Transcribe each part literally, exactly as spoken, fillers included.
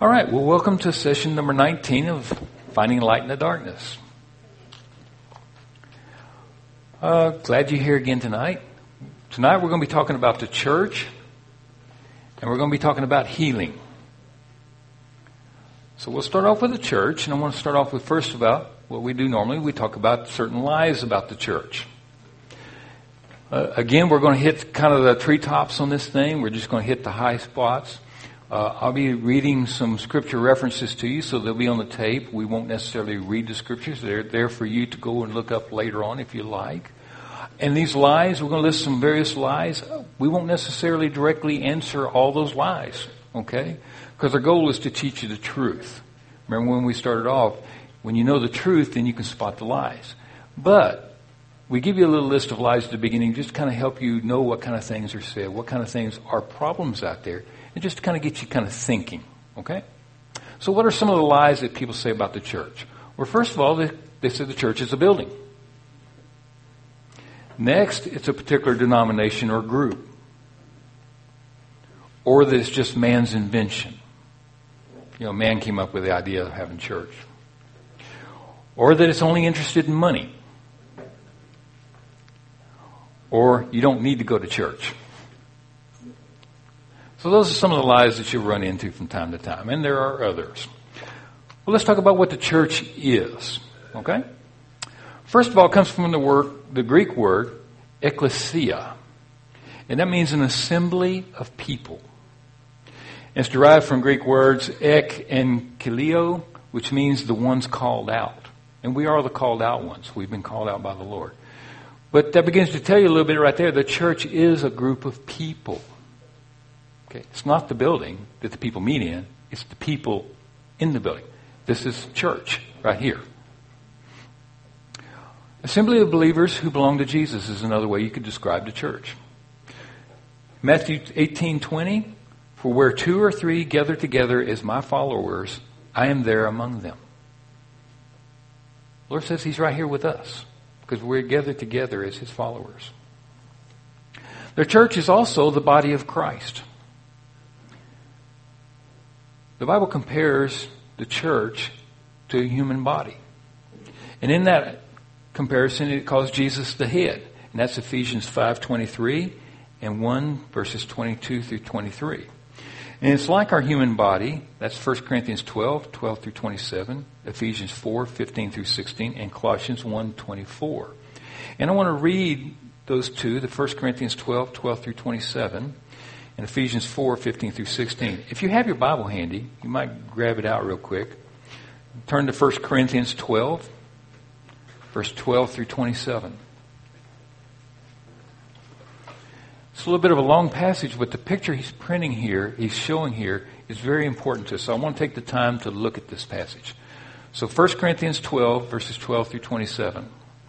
All right, well, welcome to session number nineteen of Finding Light in the Darkness. Uh, glad you're here again tonight. Tonight we're going to be talking about the church, and we're going to be talking about healing. So we'll start off with the church, and I want to start off with first about what we do normally. We talk about certain lies about the church. Uh, again, we're going to hit kind of the treetops on this thing. We're just going to hit the high spots. Uh, I'll be reading some scripture references to you, so they'll be on the tape. We won't necessarily read the scriptures. They're there for you to go and look up later on if you like. And these lies, we're going to list some various lies. We won't necessarily directly answer all those lies, okay? Because our goal is to teach you the truth. Remember when we started off, when you know the truth, then you can spot the lies. But we give you a little list of lies at the beginning just to kind of help you know what kind of things are said, what kind of things are problems out there, and just to kind of get you kind of thinking, okay? So what are some of the lies that people say about the church? Well, first of all, they, they say the church is a building. Next, it's a particular denomination or group. Or that it's just man's invention. You know, man came up with the idea of having church. Or that it's only interested in money. Or you don't need to go to church. So those are some of the lies that you run into from time to time. And there are others. Well, let's talk about what the church is. Okay? First of all, it comes from the word, the Greek word, ekklesia. And that means an assembly of people. It's derived from Greek words ek and kaleo, which means the ones called out. And we are the called out ones. We've been called out by the Lord. But that begins to tell you a little bit right there. The church is a group of people. Okay, it's not the building that the people meet in. It's the people in the building. This is church right here. Assembly of believers who belong to Jesus is another way you could describe the church. Matthew eighteen twenty, for where two or three gather together as my followers, I am there among them. The Lord says He's right here with us because we're gathered together as His followers. The church is also the body of Christ. The Bible compares the church to a human body. And in that comparison, it calls Jesus the head. And that's Ephesians five twenty-three and one verses twenty-two through twenty-three. And it's like our human body. That's First Corinthians twelve, twelve through twenty-seven, Ephesians four, fifteen through sixteen, and Colossians one, twenty-four. And I want to read those two, the First Corinthians twelve, twelve through twenty-seven, and Ephesians four, fifteen through sixteen. If you have your Bible handy, you might grab it out real quick. Turn to First Corinthians twelve, verse twelve through twenty-seven. It's a little bit of a long passage, but the picture he's printing here, he's showing here, is very important to us. So I want to take the time to look at this passage. So First Corinthians twelve, verses twelve through twenty-seven.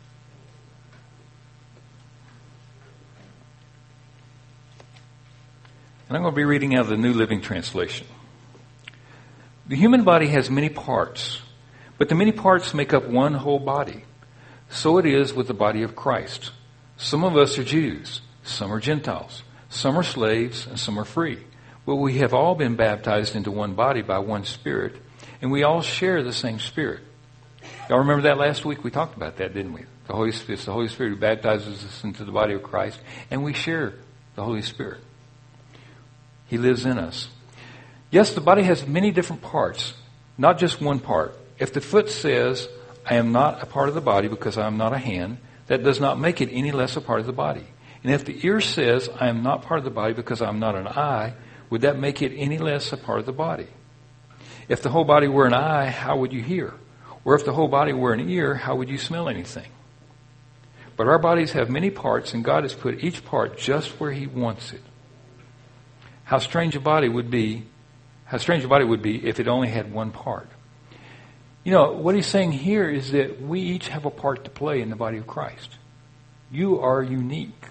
And I'm going to be reading out of the New Living Translation. The human body has many parts, but the many parts make up one whole body. So it is with the body of Christ. Some of us are Jews, some are Gentiles, some are slaves, and some are free. But we have all been baptized into one body by one Spirit, and we all share the same Spirit. Y'all remember that last week? We talked about that, didn't we? The Holy Spirit, it's the Holy Spirit who baptizes us into the body of Christ, and we share the Holy Spirit. He lives in us. Yes, the body has many different parts, not just one part. If the foot says, I am not a part of the body because I am not a hand, that does not make it any less a part of the body. And if the ear says, I am not part of the body because I am not an eye, would that make it any less a part of the body? If the whole body were an eye, how would you hear? Or if the whole body were an ear, how would you smell anything? But our bodies have many parts, and God has put each part just where He wants it. How strange a body would be, how strange a body would be if it only had one part. You know, what he's saying here is that we each have a part to play in the body of Christ. You are unique.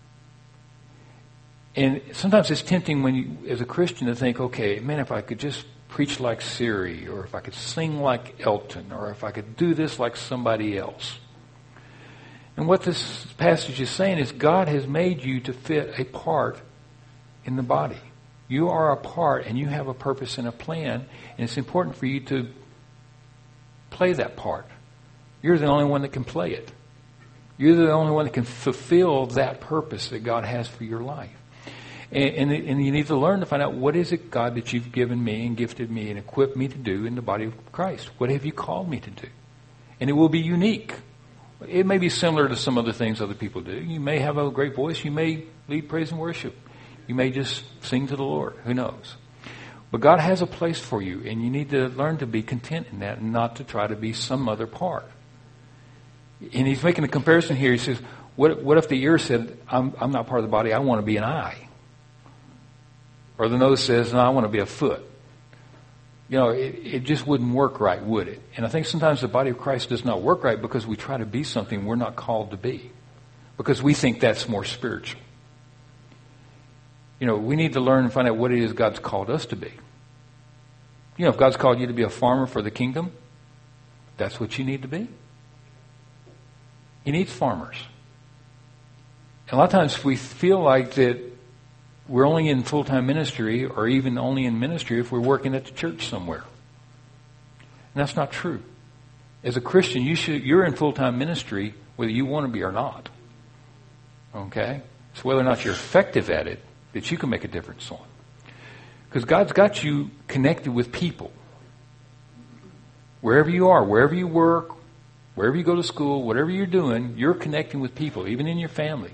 And sometimes it's tempting when you, as a Christian, to think, okay, man, if I could just preach like Siri, or if I could sing like Elton, or if I could do this like somebody else. And what this passage is saying is God has made you to fit a part in the body. You are a part, and you have a purpose and a plan, and it's important for you to play that part. You're the only one that can play it. You're the only one that can fulfill that purpose that God has for your life. And, and, and you need to learn to find out, what is it, God, that you've given me and gifted me and equipped me to do in the body of Christ? What have you called me to do? And it will be unique. It may be similar to some other things other people do. You may have a great voice. You may lead praise and worship. You may just sing to the Lord. Who knows? But God has a place for you, and you need to learn to be content in that and not to try to be some other part. And he's making a comparison here. He says, what, what if the ear said, I'm, I'm not part of the body, I want to be an eye? Or the nose says, no, I want to be a foot. You know, it, it just wouldn't work right, would it? And I think sometimes the body of Christ does not work right because we try to be something we're not called to be. Because we think that's more spiritual. You know, we need to learn and find out what it is God's called us to be. You know, if God's called you to be a farmer for the kingdom, that's what you need to be. He needs farmers. And a lot of times we feel like that we're only in full-time ministry, or even only in ministry if we're working at the church somewhere. And that's not true. As a Christian, you should, you're in full-time ministry whether you want to be or not. Okay? It's whether or not you're effective at it that you can make a difference on. Because God's got you connected with people. Wherever you are, wherever you work, wherever you go to school, whatever you're doing, you're connecting with people, even in your family.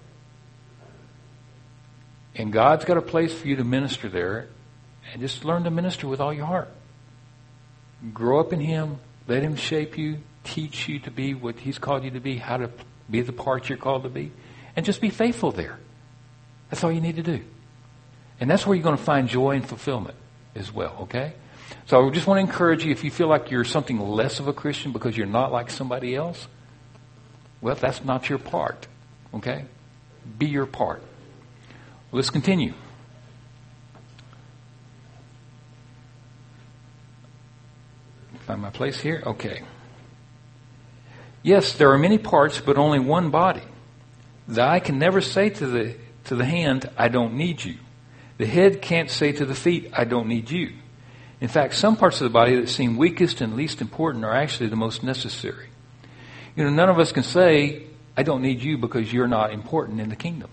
And God's got a place for you to minister there, and just learn to minister with all your heart. Grow up in Him, let Him shape you, teach you to be what He's called you to be, how to be the part you're called to be, and just be faithful there. That's all you need to do. And that's where you're going to find joy and fulfillment as well, okay? So I just want to encourage you, if you feel like you're something less of a Christian because you're not like somebody else, well, that's not your part, okay? Be your part. Let's continue. Find my place here. Okay. Yes, there are many parts, but only one body. The eye can never say to the to the hand, I don't need you. The head can't say to the feet, I don't need you. In fact, some parts of the body that seem weakest and least important are actually the most necessary. You know, none of us can say, I don't need you because you're not important in the kingdom.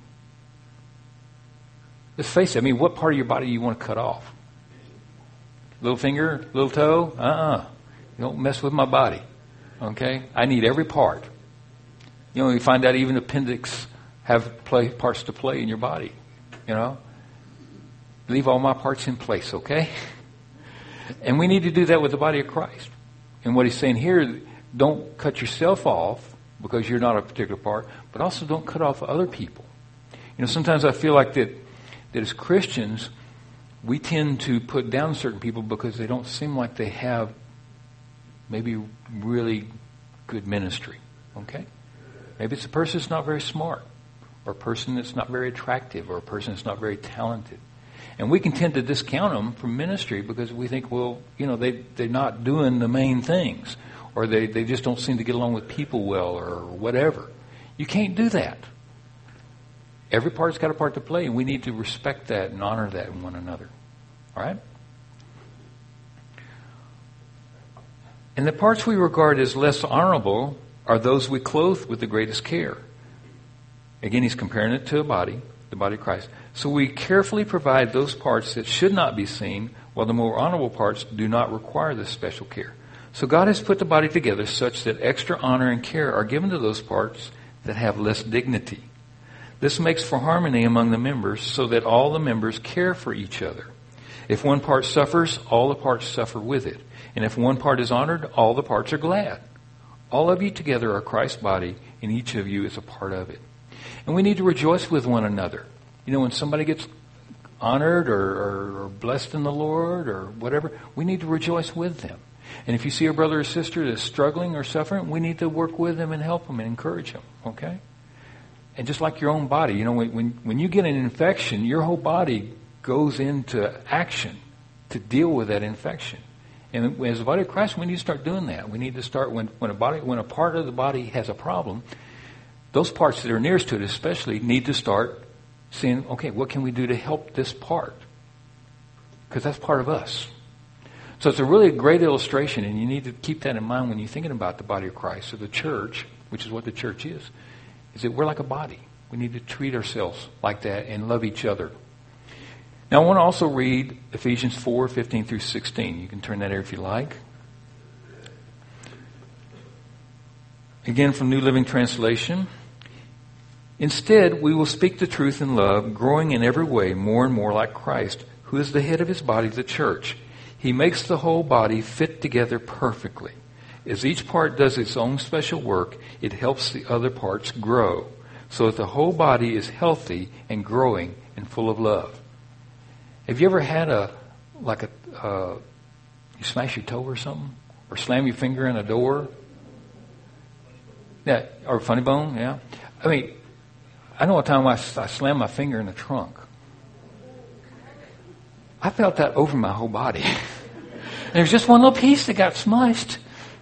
Let's face it, I mean, what part of your body do you want to cut off? Little finger, little toe? Uh-uh. You don't mess with my body. Okay? I need every part. You know, you find out even appendix have play, parts to play in your body. You know? Leave all my parts in place, okay? And we need to do that with the body of Christ. And what he's saying here, don't cut yourself off because you're not a particular part, but also don't cut off other people. You know, sometimes I feel like that, that as Christians, we tend to put down certain people because they don't seem like they have maybe really good ministry, okay? Maybe it's a person that's not very smart, or a person that's not very attractive, or a person that's not very talented. And we can tend to discount them from ministry because we think, well, you know, they, they're not doing the main things, or they, they just don't seem to get along with people well, or whatever. You can't do that. Every part's got a part to play, and we need to respect that and honor that in one another. All right? And the parts we regard as less honorable are those we clothe with the greatest care. Again, he's comparing it to a body, the body of Christ. So we carefully provide those parts that should not be seen, while the more honorable parts do not require this special care. So God has put the body together such that extra honor and care are given to those parts that have less dignity. This makes for harmony among the members so that all the members care for each other. If one part suffers, all the parts suffer with it. And if one part is honored, all the parts are glad. All of you together are Christ's body, and each of you is a part of it. And we need to rejoice with one another. You know, when somebody gets honored or, or, or blessed in the Lord or whatever, we need to rejoice with them. And if you see a brother or sister that's struggling or suffering, we need to work with them and help them and encourage them, okay? And just like your own body, you know, when, when, when you get an infection, your whole body goes into action to deal with that infection. And as a body of Christ, we need to start doing that. We need to start, when, when a body, when a part of the body has a problem, those parts that are nearest to it especially need to start saying, okay, what can we do to help this part? because that's part of us. So it's a really great illustration, and you need to keep that in mind when you're thinking about the body of Christ, or the church, which is what the church is, is that we're like a body. We need to treat ourselves like that and love each other. Now I want to also read Ephesians four, fifteen through sixteen. You can turn that there if you like. Again from New Living Translation. Instead, we will speak the truth in love, growing in every way more and more like Christ, who is the head of his body, the church. He makes the whole body fit together perfectly. As each part does its own special work, it helps the other parts grow, so that the whole body is healthy and growing and full of love. Have you ever had a, like a, uh, you smash your toe or something? Or slam your finger in a door? Yeah, or funny bone, yeah. I mean, I know a time I, I slammed my finger in the trunk. I felt that over my whole body. And there's just one little piece that got smushed.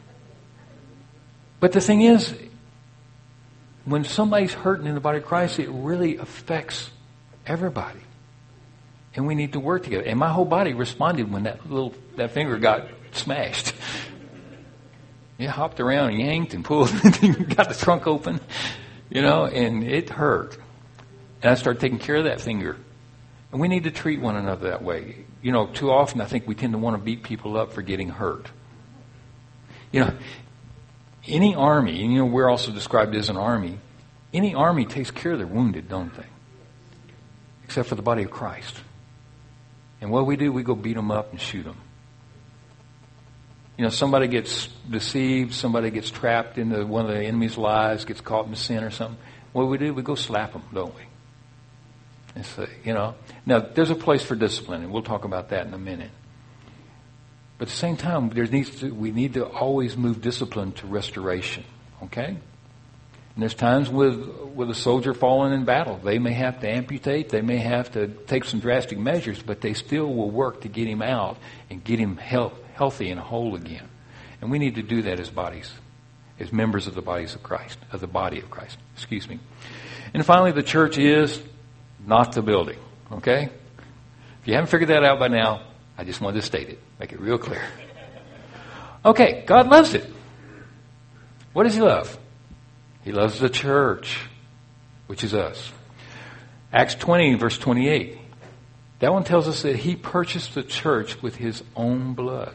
But the thing is, when somebody's hurting in the body of Christ, it really affects everybody. And we need to work together. And my whole body responded when that little that finger got smashed. It hopped around and yanked and pulled and got the trunk open, you know, and it hurt. And I started taking care of that finger. And we need to treat one another that way. You know, too often I think we tend to want to beat people up for getting hurt. You know, any army, and you know, we're also described as an army, any army takes care of their wounded, don't they? Except for the body of Christ. And what we do, we go beat them up and shoot them. You know, somebody gets deceived, somebody gets trapped into one of the enemy's lies, gets caught in sin or something. What do we do? We go slap them, don't we? And so, you know, now there's a place for discipline, and we'll talk about that in a minute. But at the same time, there needs to, we need to always move discipline to restoration, okay? And there's times with with a soldier falling in battle, they may have to amputate, they may have to take some drastic measures, but they still will work to get him out and get him health, healthy and whole again. And we need to do that as bodies, as members of the bodies of Christ, of the body of Christ. Excuse me. And finally, the church is not the building, okay? If you haven't figured that out by now, I just wanted to state it, make it real clear. Okay, God loves it. What does he love? He loves the church, which is us. Acts twenty, verse twenty-eight. That one tells us that he purchased the church with his own blood.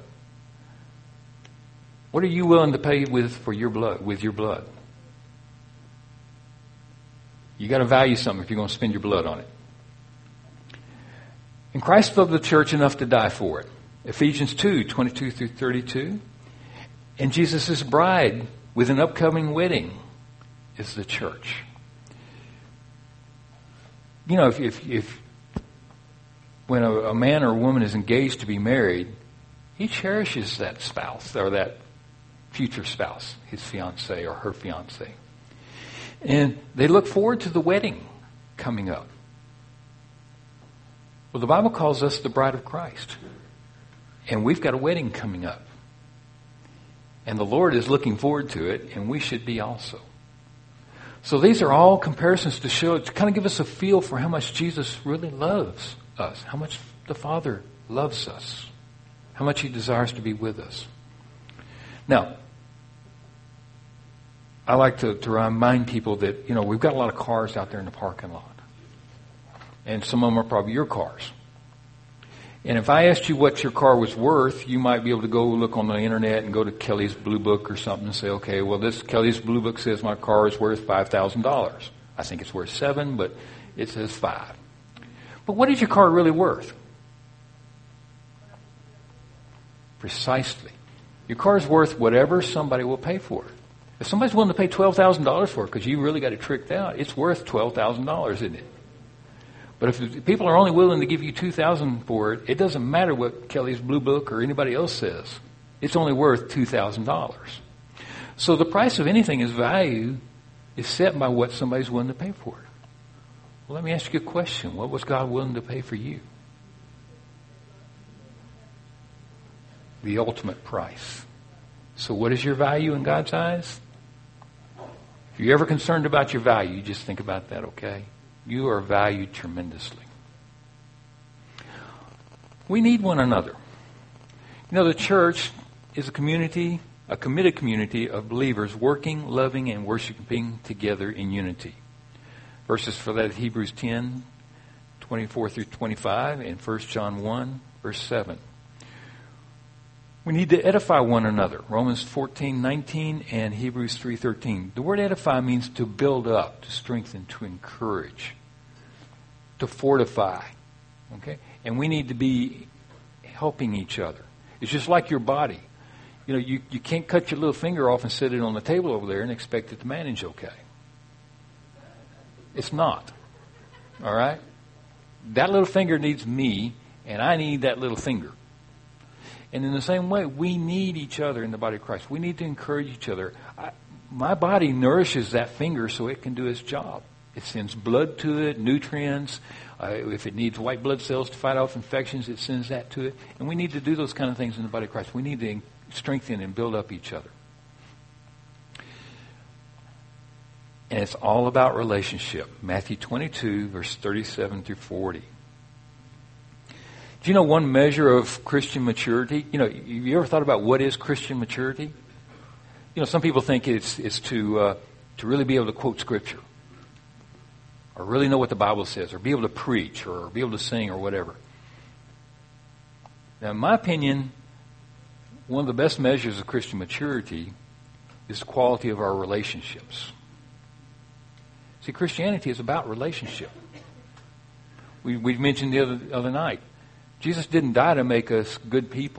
What are you willing to pay with for your blood, with your blood? You got to value something if you're going to spend your blood on it. And Christ loved the church enough to die for it. Ephesians two, twenty-two through thirty-two. And Jesus' bride with an upcoming wedding is the church. You know, if, if, if when a, a man or a woman is engaged to be married, he cherishes that spouse or that future spouse, his fiancé or her fiancé. And they look forward to the wedding coming up. Well, the Bible calls us the bride of Christ. And we've got a wedding coming up. And the Lord is looking forward to it, and we should be also. So these are all comparisons to show, to kind of give us a feel for how much Jesus really loves us, how much the Father loves us, how much he desires to be with us. Now, I like to, to remind people that, you know, we've got a lot of cars out there in the parking lot. And some of them are probably your cars. And if I asked you what your car was worth, you might be able to go look on the internet and go to Kelly's Blue Book or something and say, okay, well, this Kelly's Blue Book says my car is worth five thousand dollars. I think it's worth seven, but it says five. But what is your car really worth? Precisely. Your car is worth whatever somebody will pay for it. If somebody's willing to pay twelve thousand dollars for it because you really got it tricked out, it's worth twelve thousand dollars, isn't it? But if people are only willing to give you two thousand dollars for it, it doesn't matter what Kelly's Blue Book or anybody else says. It's only worth two thousand dollars. So the price of anything is value is set by what somebody's willing to pay for it. Well, let me ask you a question. What was God willing to pay for you? The ultimate price. So what is your value in God's eyes? If you're ever concerned about your value, you just think about that, okay? You are valued tremendously. We need one another. You know, the church is a community, a committed community of believers working, loving, and worshiping together in unity. Verses for that, Hebrews ten, twenty-four through twenty-five, and First John one, verse seven. We need to edify one another. Romans fourteen, nineteen, and Hebrews three, thirteen. The word edify means to build up, to strengthen, to encourage, to fortify. Okay? And we need to be helping each other. It's just like your body. You know, you, you can't cut your little finger off and set it on the table over there and expect it to manage okay. It's not. All right? That little finger needs me, and I need that little finger. And in the same way, we need each other in the body of Christ. We need to encourage each other. I, my body nourishes that finger so it can do its job. It sends blood to it, nutrients. Uh, if it needs white blood cells to fight off infections, it sends that to it. And we need to do those kind of things in the body of Christ. We need to strengthen and build up each other. And it's all about relationship. Matthew twenty-two, verse thirty-seven through forty. Do you know one measure of Christian maturity? You know, have you ever thought about what is Christian maturity? You know, some people think it's it's to uh, to really be able to quote Scripture, or really know what the Bible says, or be able to preach, or be able to sing, or whatever. Now, in my opinion, one of the best measures of Christian maturity is the quality of our relationships. See, Christianity is about relationship. We we mentioned the other other night, Jesus didn't die to make us good people.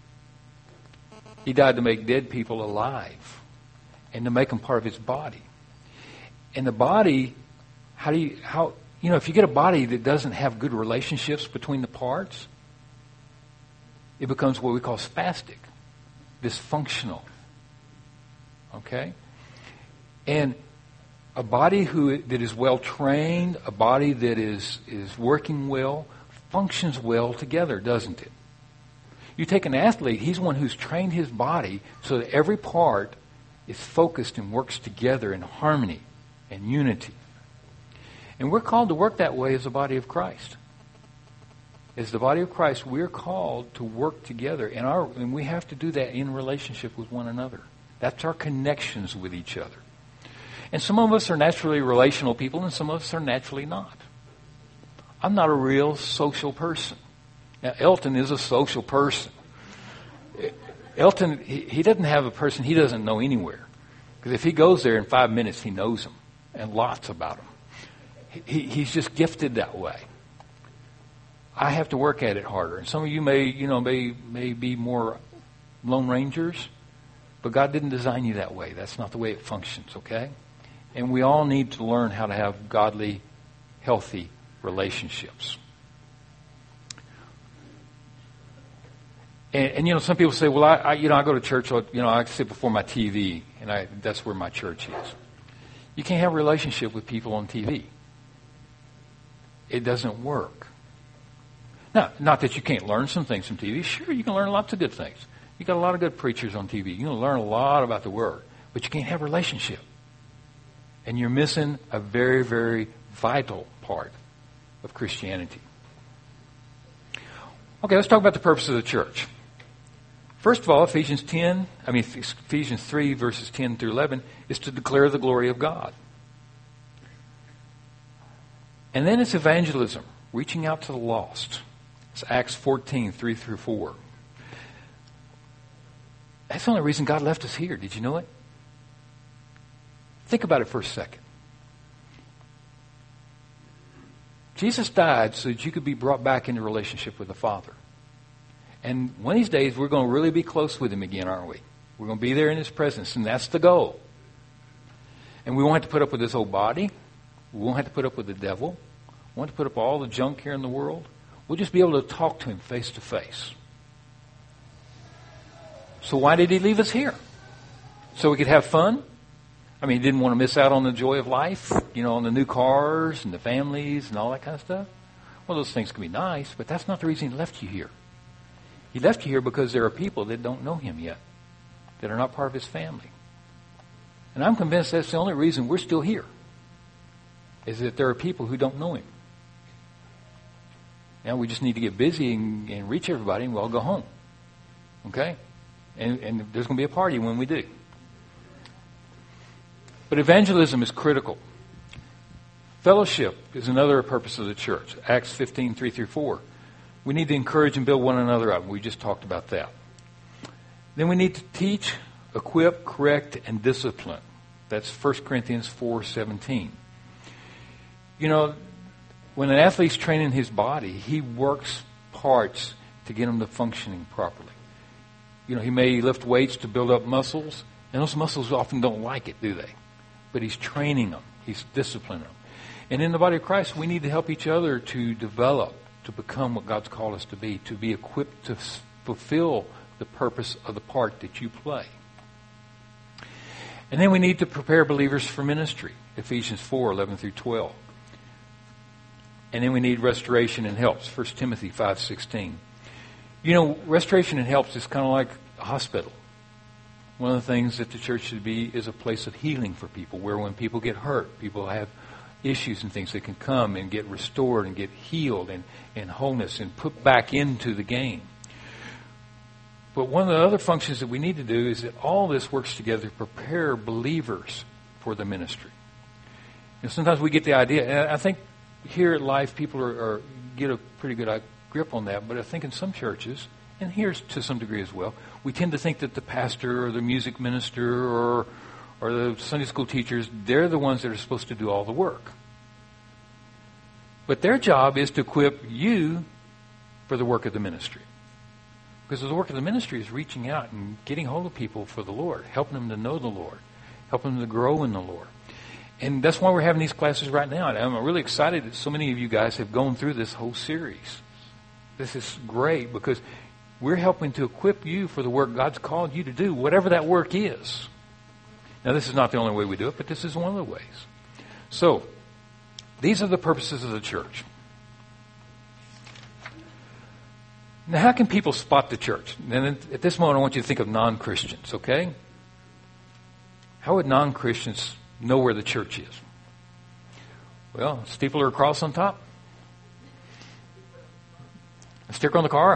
He died to make dead people alive and to make them part of His body. And the body, how do you how you know if you get a body that doesn't have good relationships between the parts, it becomes what we call spastic, dysfunctional. Okay, and a body who that is well trained, a body that is, is working well, functions well together, doesn't it? You take an athlete, he's one who's trained his body so that every part is focused and works together in harmony and unity. And we're called to work that way as the body of Christ. As the body of Christ, we're called to work together, and, our, and we have to do that in relationship with one another. That's our connections with each other. And some of us are naturally relational people, and some of us are naturally not. I'm not a real social person. Now, Elton is a social person. Elton, he, he doesn't have a person he doesn't know anywhere. Because if he goes there in five minutes, he knows them, and lots about them. He, he's just gifted that way. I have to work at it harder. And some of you may, you know, may, may be more Lone Rangers, but God didn't design you that way. That's not the way it functions, okay? And we all need to learn how to have godly, healthy relationships. And, and you know, some people say, well, I, I, you know, I go to church, you know, I sit before my T V, and I, that's where my church is. You can't have a relationship with people on T V. It doesn't work. Now, not that you can't learn some things from T V. Sure, you can learn lots of good things. You got a lot of good preachers on T V. You can learn a lot about the Word, but you can't have a relationship. And you're missing a very, very vital part of Christianity. Okay, let's talk about the purpose of the church. First of all, Ephesians ten, I mean Ephesians three, verses ten through eleven, is to declare the glory of God. And then it's evangelism, reaching out to the lost. It's Acts fourteen, three through four. That's the only reason God left us here. Did you know it? Think about it for a second. Jesus died so that you could be brought back into relationship with the Father. And one of these days, we're going to really be close with Him again, aren't we? We're going to be there in His presence, and that's the goal. And we won't have to put up with this old body. We won't have to put up with the devil. We won't have to put up with all the junk here in the world. We'll just be able to talk to Him face to face. So why did He leave us here? So we could have fun? I mean, He didn't want to miss out on the joy of life, you know, on the new cars and the families and all that kind of stuff. Well, those things can be nice, but that's not the reason He left you here. He left you here because there are people that don't know Him yet, that are not part of His family. And I'm convinced that's the only reason we're still here, is that there are people who don't know Him. Now we just need to get busy and, and reach everybody, and we'll all go home. Okay? And, and there's going to be a party when we do. But evangelism is critical. Fellowship is another purpose of the church. Acts fifteen, three through four. We need to encourage and build one another up. We just talked about that. Then we need to teach, equip, correct, and discipline. That's First Corinthians four seventeen. You know, when an athlete's training his body, he works parts to get him to functioning properly. You know, he may lift weights to build up muscles, and those muscles often don't like it, do they? But he's training them. He's disciplining them. And in the body of Christ, we need to help each other to develop, to become what God's called us to be, to be equipped to fulfill the purpose of the part that you play. And then we need to prepare believers for ministry, Ephesians four, eleven through twelve. And then we need restoration and helps, First Timothy five, sixteen. You know, restoration and helps is kind of like a hospital. One of the things that the church should be is a place of healing for people, where when people get hurt, people have issues and things, they can come and get restored and get healed and, and wholeness and put back into the game. But one of the other functions that we need to do is that all this works together to prepare believers for the ministry. You know, sometimes we get the idea, and I think here at Life people are, are get a pretty good grip on that, but I think in some churches, and here to some degree as well, we tend to think that the pastor or the music minister or or the Sunday school teachers, they're the ones that are supposed to do all the work. But their job is to equip you for the work of the ministry. Because the work of the ministry is reaching out and getting hold of people for the Lord, helping them to know the Lord, helping them to grow in the Lord. And that's why we're having these classes right now. And I'm really excited that so many of you guys have gone through this whole series. This is great because we're helping to equip you for the work God's called you to do, whatever that work is. Now, this is not the only way we do it, but this is one of the ways. So, these are the purposes of the church. Now, how can people spot the church? And at this moment, I want you to think of non-Christians, okay? How would non-Christians know where the church is? Well, a steeple or a cross on top? A sticker on the car?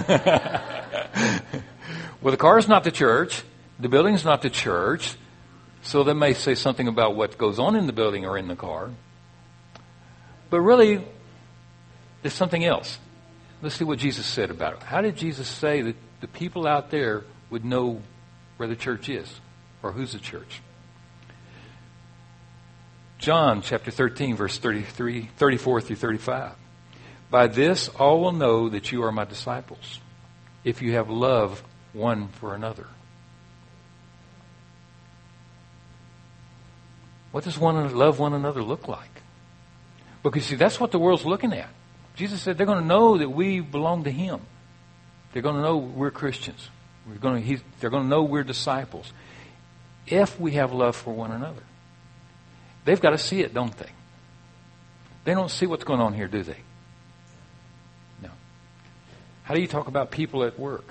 Well, the car is not the church. The building is not the church. So they may say something about what goes on in the building or in the car. But really, there's something else. Let's see what Jesus said about it. How did Jesus say that the people out there would know where the church is or who's the church? John chapter thirteen, verse thirty-three, thirty-four through thirty-five. By this all will know that you are my disciples, if you have love one for another. What does one love one another look like? Because, see, that's what the world's looking at. Jesus said they're going to know that we belong to Him. They're going to know we're Christians. We're going to, he's, they're going to know we're disciples if we have love for one another. They've got to see it, don't they? They don't see what's going on here, do they? No. How do you talk about people at work?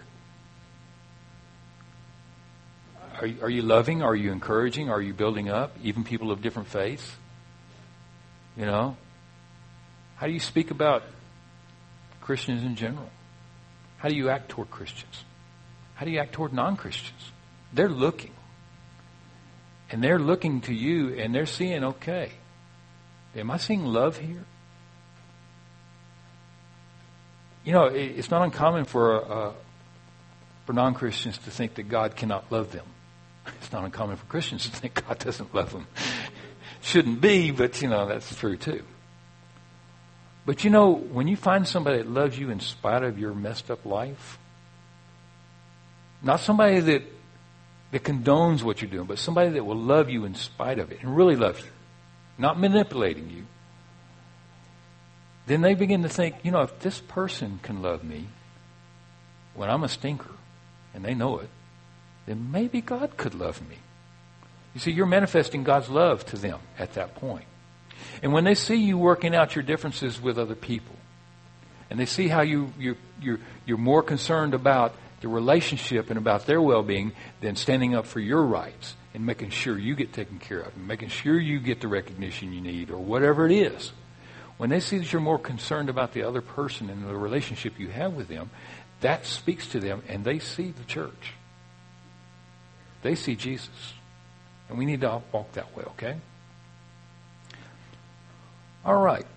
Are you, are you loving? Are you encouraging? Are you building up? Even people of different faiths? You know? How do you speak about Christians in general? How do you act toward Christians? How do you act toward non-Christians? They're looking. And they're looking to you and they're seeing, okay, am I seeing love here? You know, it's not uncommon for uh, for non-Christians to think that God cannot love them. It's not uncommon for Christians to think God doesn't love them. Shouldn't be, but, you know, that's true too. But, you know, when you find somebody that loves you in spite of your messed up life, not somebody that, that condones what you're doing, but somebody that will love you in spite of it and really love you, not manipulating you, then they begin to think, you know, if this person can love me when I'm a stinker, and they know it, then maybe God could love me. You see, you're manifesting God's love to them at that point. And when they see you working out your differences with other people, and they see how you, you're, you're, you're more concerned about the relationship and about their well-being than standing up for your rights and making sure you get taken care of and making sure you get the recognition you need or whatever it is. When they see that you're more concerned about the other person and the relationship you have with them, that speaks to them, and they see the church. They see Jesus. And we need to walk that way, okay? All right.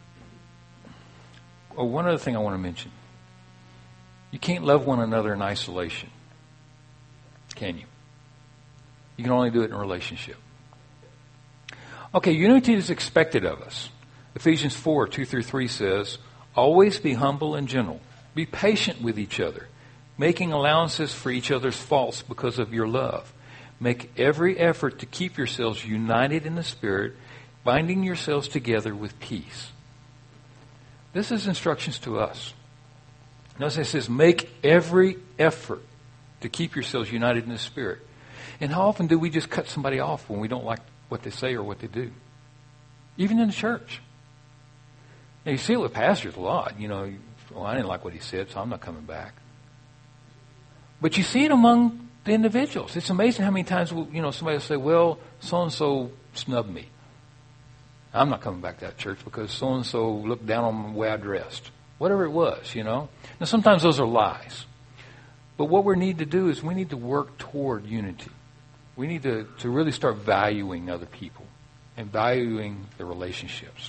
Oh, one other thing I want to mention. You can't love one another in isolation, can you? You can only do it in a relationship. Okay, unity is expected of us. Ephesians four, two through three says, always be humble and gentle. Be patient with each other, making allowances for each other's faults because of your love. Make every effort to keep yourselves united in the Spirit, binding yourselves together with peace. This is instructions to us. Notice it says, make every effort to keep yourselves united in the Spirit. And how often do we just cut somebody off when we don't like what they say or what they do? Even in the church. Now, you see it with pastors a lot. You know, well, I didn't like what he said, so I'm not coming back. But you see it among the individuals. It's amazing how many times, you know, somebody will say, well, so-and-so snubbed me. I'm not coming back to that church because so-and-so looked down on the way I dressed. Whatever it was, you know. Now, sometimes those are lies. But what we need to do is we need to work toward unity. We need to, to really start valuing other people and valuing the relationships.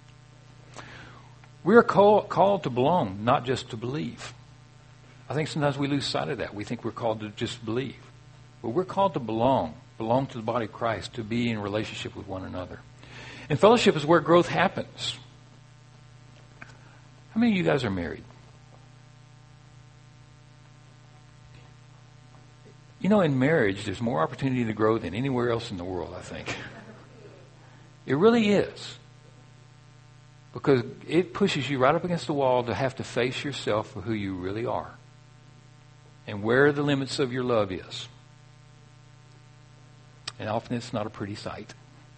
We are call, called to belong, not just to believe. I think sometimes we lose sight of that. We think we're called to just believe. But we're called to belong, belong to the body of Christ, to be in relationship with one another. And fellowship is where growth happens. How many of you guys are married? You know, in marriage, there's more opportunity to grow than anywhere else in the world, I think. It really is. Because it pushes you right up against the wall to have to face yourself for who you really are. And where the limits of your love is. And often it's not a pretty sight.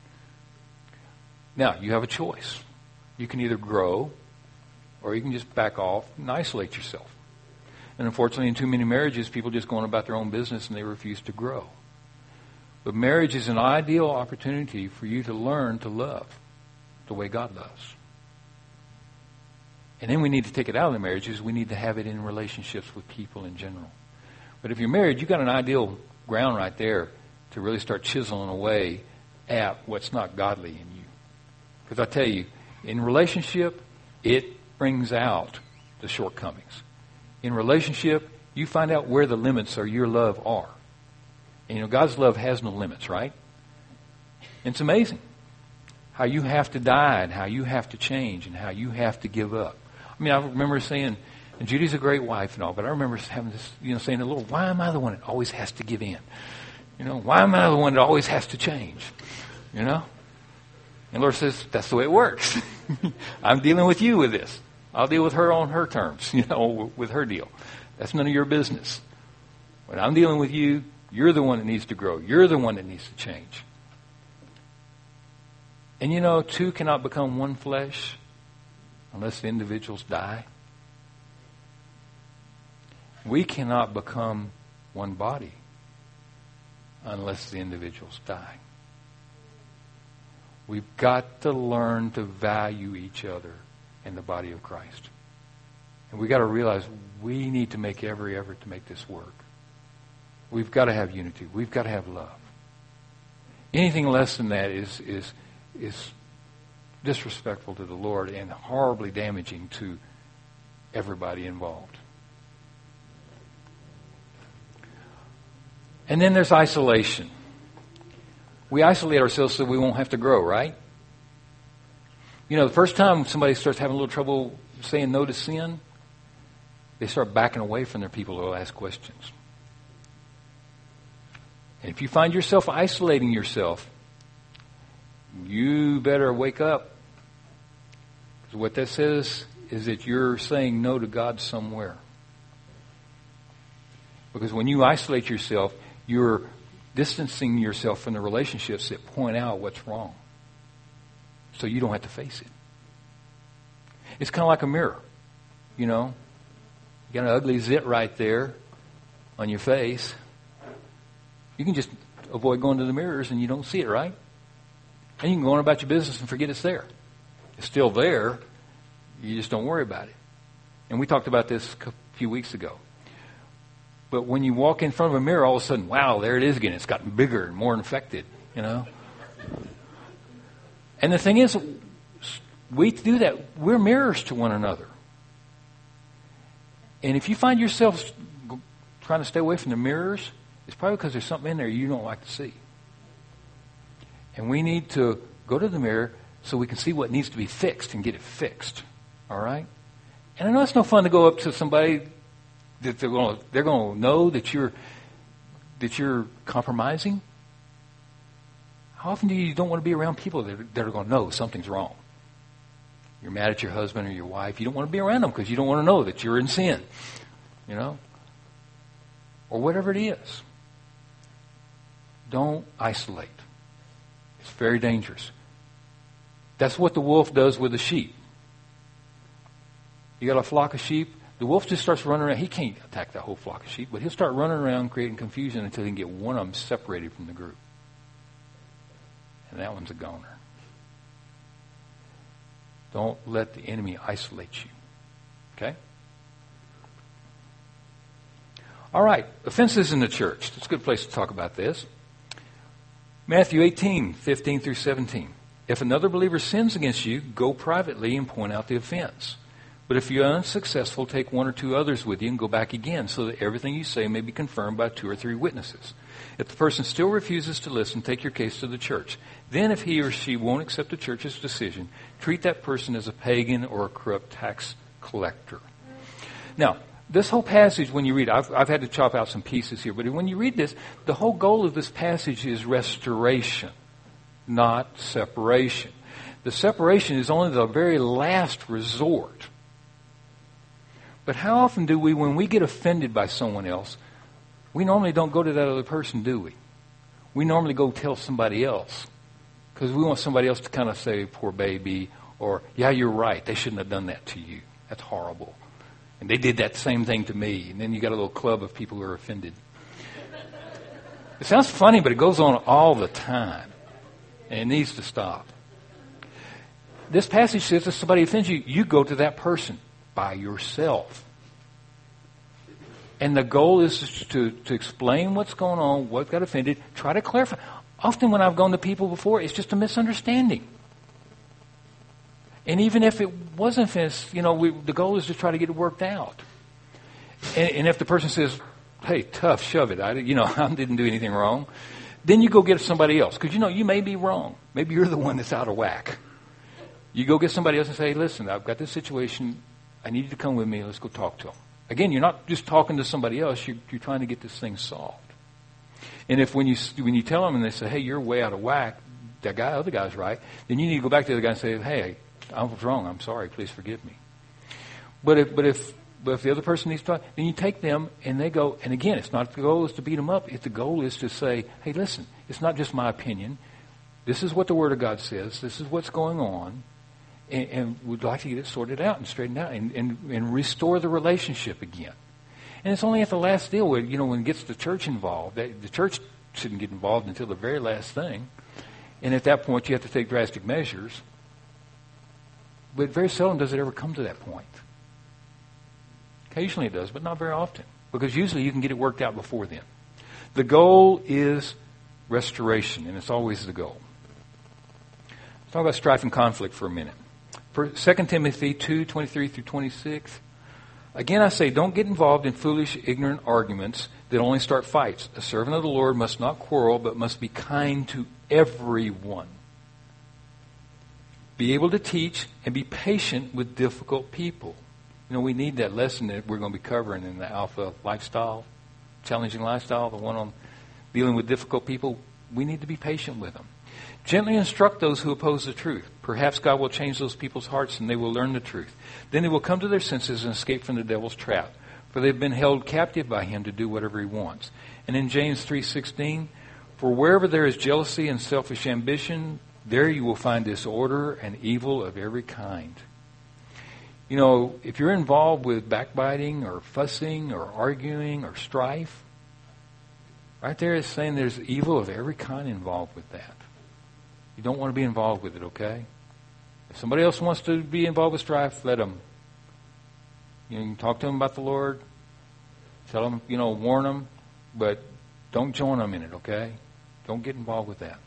Now, you have a choice. You can either grow, or you can just back off and isolate yourself. And unfortunately, in too many marriages, people just go on about their own business and they refuse to grow. But marriage is an ideal opportunity for you to learn to love the way God loves. And then we need to take it out of the marriages. We need to have it in relationships with people in general. But if you're married, you've got an ideal ground right there to really start chiseling away at what's not godly in you. Because I tell you, in relationship, it brings out the shortcomings. In relationship, you find out where the limits of your love are. And you know, God's love has no limits, right? It's amazing how you have to die and how you have to change and how you have to give up. I mean, I remember saying, and Judy's a great wife and all, but I remember having this, you know, saying, Lord, why am I the one that always has to give in? You know, why am I the one that always has to change? You know? And the Lord says, that's the way it works. I'm dealing with you with this. I'll deal with her on her terms, you know, with her deal. That's none of your business. When I'm dealing with you, you're the one that needs to grow. You're the one that needs to change. And you know, two cannot become one flesh unless the individuals die. We cannot become one body unless the individuals die. We've got to learn to value each other in the body of Christ. And we've got to realize we need to make every effort to make this work. We've got to have unity. We've got to have love. Anything less than that is is is disrespectful to the Lord and horribly damaging to everybody involved. And then there's isolation. We isolate ourselves so we won't have to grow, right? You know, the first time somebody starts having a little trouble saying no to sin, they start backing away from their people who will ask questions. And if you find yourself isolating yourself, you better wake up. Because what that says is that you're saying no to God somewhere. Because when you isolate yourself, you're distancing yourself from the relationships that point out what's wrong. So you don't have to face it. It's kind of like a mirror. You know, you got an ugly zit right there on your face. You can just avoid going to the mirrors and you don't see it, right? And you can go on about your business and forget it's there. It's still there. You just don't worry about it. And we talked about this a few weeks ago. But when you walk in front of a mirror, all of a sudden, wow, there it is again. It's gotten bigger and more infected, you know. And the thing is, we do that. We're mirrors to one another. And if you find yourself trying to stay away from the mirrors, it's probably because there's something in there you don't like to see. And we need to go to the mirror so we can see what needs to be fixed and get it fixed. All right? And I know it's no fun to go up to somebody that they're going to, they're going to know that you're that you're compromising. How often do you don't want to be around people that are, that are going to know something's wrong? You're mad at your husband or your wife. You don't want to be around them because you don't want to know that you're in sin. You know? Or whatever it is. Don't isolate. It's very dangerous. That's what the wolf does with the sheep. You got a flock of sheep. The wolf just starts running around. He can't attack that whole flock of sheep, but he'll start running around creating confusion until he can get one of them separated from the group. And that one's a goner. Don't let the enemy isolate you. Okay? All right. Offenses in the church. It's a good place to talk about this. Matthew eighteen, fifteen through seventeen. If another believer sins against you, go privately and point out the offense. But if you're unsuccessful, take one or two others with you and go back again, so that everything you say may be confirmed by two or three witnesses. If the person still refuses to listen, take your case to the church. Then if he or she won't accept the church's decision, treat that person as a pagan or a corrupt tax collector. Now, this whole passage, when you read it, I've, I've had to chop out some pieces here, but when you read this, the whole goal of this passage is restoration, not separation. The separation is only the very last resort. But how often do we, when we get offended by someone else, we normally don't go to that other person, do we? We normally go tell somebody else. Because we want somebody else to kind of say, poor baby, or, yeah, you're right, they shouldn't have done that to you. That's horrible. And they did that same thing to me. And then you got a little club of people who are offended. It sounds funny, but it goes on all the time. And it needs to stop. This passage says if somebody offends you, you go to that person by yourself. And the goal is to, to explain what's going on, what got offended, try to clarify. Often when I've gone to people before, it's just a misunderstanding. And even if it wasn't finished, you know, we, the goal is to try to get it worked out. And, and if the person says, hey, tough, shove it, I, you know, I didn't do anything wrong, then you go get somebody else. Because, you know, you may be wrong. Maybe you're the one that's out of whack. You go get somebody else and say, hey, listen, I've got this situation. I need you to come with me. Let's go talk to them. Again, you're not just talking to somebody else. You're, you're trying to get this thing solved. And if when you when you tell them and they say, hey, you're way out of whack, that guy, other guy's right, then you need to go back to the other guy and say, hey, I was wrong. I'm sorry. Please forgive me. But if but if but if the other person needs to talk, then you take them and they go. And again, it's not the goal is to beat them up. If the goal is to say, hey, listen, it's not just my opinion. This is what the Word of God says. This is what's going on. And, and we'd like to get it sorted out and straightened out and, and, and restore the relationship again. And it's only at the last deal where, you know, when it gets the church involved, that the church shouldn't get involved until the very last thing. And at that point, you have to take drastic measures. But very seldom does it ever come to that point. Occasionally it does, but not very often. Because usually you can get it worked out before then. The goal is restoration, and it's always the goal. Let's talk about strife and conflict for a minute. For Second Timothy two, twenty-three through twenty-six. Again, I say, don't get involved in foolish, ignorant arguments that only start fights. A servant of the Lord must not quarrel, but must be kind to everyone. Be able to teach and be patient with difficult people. You know, we need that lesson that we're going to be covering in the Alpha Lifestyle, Challenging Lifestyle, the one on dealing with difficult people. We need to be patient with them. Gently instruct those who oppose the truth. Perhaps God will change those people's hearts and they will learn the truth. Then they will come to their senses and escape from the devil's trap. For they've been held captive by him to do whatever he wants. And in James three sixteen, for wherever there is jealousy and selfish ambition, there you will find disorder and evil of every kind. You know, if you're involved with backbiting or fussing or arguing or strife, right there it's saying there's evil of every kind involved with that. You don't want to be involved with it, okay? If somebody else wants to be involved with strife, let them. You know, you can talk to them about the Lord, tell them, you know, warn them, but don't join them in it, okay? Don't get involved with that.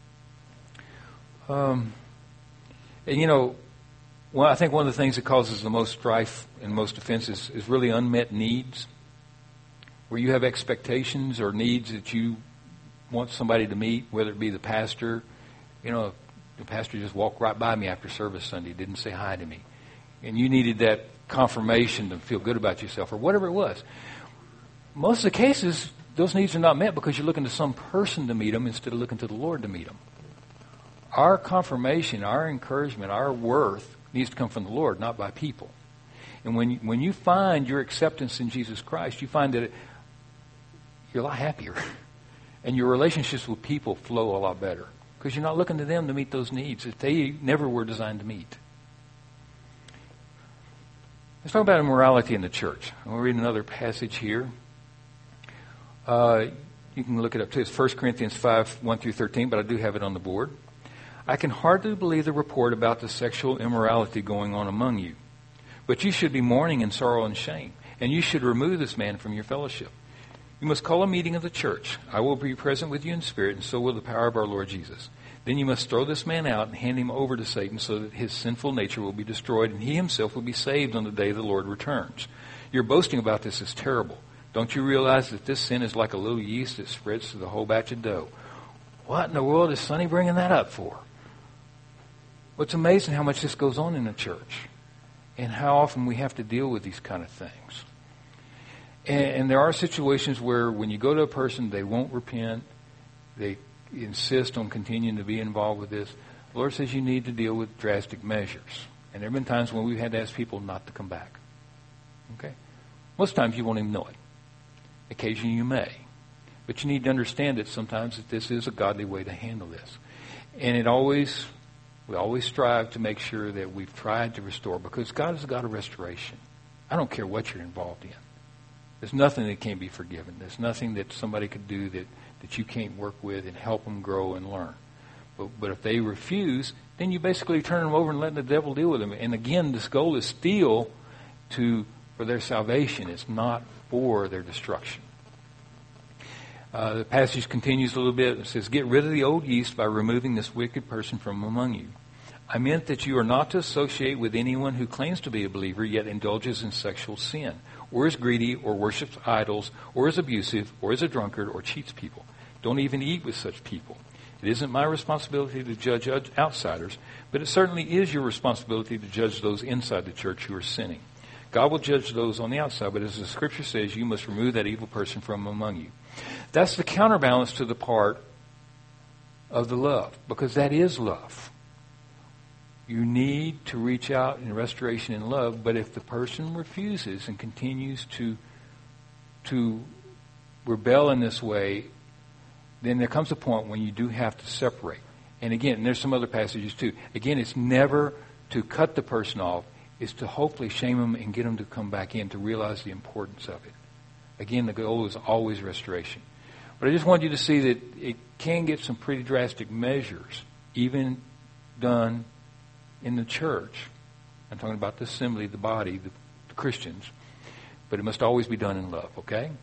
Um, and, you know, well, I think one of the things that causes the most strife and most offenses is really unmet needs, where you have expectations or needs that you want somebody to meet, whether it be the pastor. You know, the pastor just walked right by me after service Sunday, didn't say hi to me. And you needed that confirmation to feel good about yourself or whatever it was. Most of the cases, those needs are not met because you're looking to some person to meet them instead of looking to the Lord to meet them. Our confirmation, our encouragement, our worth needs to come from the Lord, not by people. And when you, when you find your acceptance in Jesus Christ, you find that it, you're a lot happier. And your relationships with people flow a lot better because you're not looking to them to meet those needs that they never were designed to meet. Let's talk about immorality in the church. I'm going to read another passage here. Uh, you can look it up too. It's First Corinthians five, one through thirteen, but I do have it on the board. I can hardly believe the report about the sexual immorality going on among you. But you should be mourning in sorrow and shame, and you should remove this man from your fellowship. You must call a meeting of the church. I will be present with you in spirit, and so will the power of our Lord Jesus. Then you must throw this man out and hand him over to Satan so that his sinful nature will be destroyed, and he himself will be saved on the day the Lord returns. Your boasting about this is terrible. Don't you realize that this sin is like a little yeast that spreads to the whole batch of dough? What in the world is Sonny bringing that up for? Well, it's amazing how much this goes on in the church and how often we have to deal with these kind of things. And, and there are situations where when you go to a person, they won't repent. They insist on continuing to be involved with this. The Lord says you need to deal with drastic measures. And there have been times when we've had to ask people not to come back. Okay? Most times you won't even know it. Occasionally you may. But you need to understand that sometimes that this is a godly way to handle this. And it always, we always strive to make sure that we've tried to restore, because God is a God of restoration. I don't care what you're involved in. There's nothing that can't be forgiven. There's nothing that somebody could do that, that you can't work with and help them grow and learn. But, but if they refuse, then you basically turn them over and let the devil deal with them. And again, this goal is still to for their salvation. It's not for their destruction. Uh, the passage continues a little bit. It says, get rid of the old yeast by removing this wicked person from among you. I meant that you are not to associate with anyone who claims to be a believer yet indulges in sexual sin, or is greedy, or worships idols, or is abusive, or is a drunkard, or cheats people. Don't even eat with such people. It isn't my responsibility to judge outsiders, but it certainly is your responsibility to judge those inside the church who are sinning. God will judge those on the outside, but as the Scripture says, you must remove that evil person from among you. That's the counterbalance to the part of the love, because that is love. You need to reach out in restoration and love, but if the person refuses and continues to to rebel in this way, then there comes a point when you do have to separate. And again, and there's some other passages too. Again, it's never to cut the person off. It's to hopefully shame them and get them to come back in to realize the importance of it. Again, the goal is always restoration. But I just want you to see that it can get some pretty drastic measures, even done in the church. I'm talking about the assembly, the body, the, the Christians. But it must always be done in love, okay?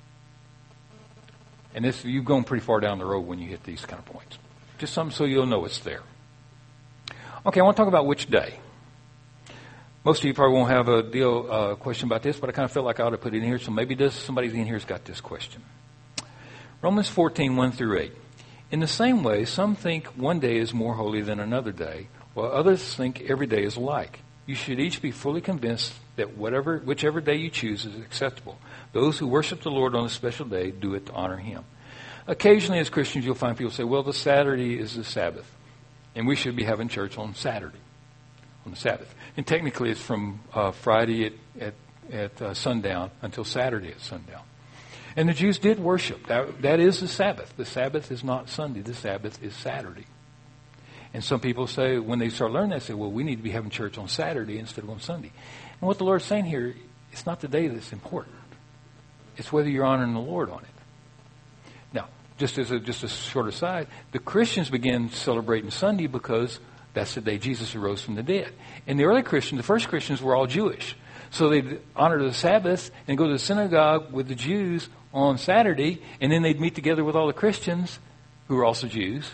And this, you've gone pretty far down the road when you hit these kind of points. Just something so you'll know it's there. Okay, I want to talk about which day. Most of you probably won't have a deal uh, question about this, but I kind of felt like I ought to put it in here, so maybe this, somebody in here has got this question. Romans fourteen, one through eight. In the same way, some think one day is more holy than another day, while others think every day is alike. You should each be fully convinced that whatever, whichever day you choose is acceptable. Those who worship the Lord on a special day do it to honor Him. Occasionally as Christians you'll find people say, well, the Saturday is the Sabbath, and we should be having church on Saturday, on the Sabbath. And technically it's from uh, Friday at, at, at uh, sundown until Saturday at sundown. And the Jews did worship. That, that is the Sabbath. The Sabbath is not Sunday. The Sabbath is Saturday. And some people say, when they start learning that, they say, well, we need to be having church on Saturday instead of on Sunday. And what the Lord's saying here, it's not the day that's important. It's whether you're honoring the Lord on it. Now, just as a, just a short aside, the Christians began celebrating Sunday because That's the day Jesus arose from the dead. And the early Christians, the first Christians, were all Jewish. So they'd honor the Sabbath and go to the synagogue with the Jews on Saturday, and then they'd meet together with all the Christians, who were also Jews,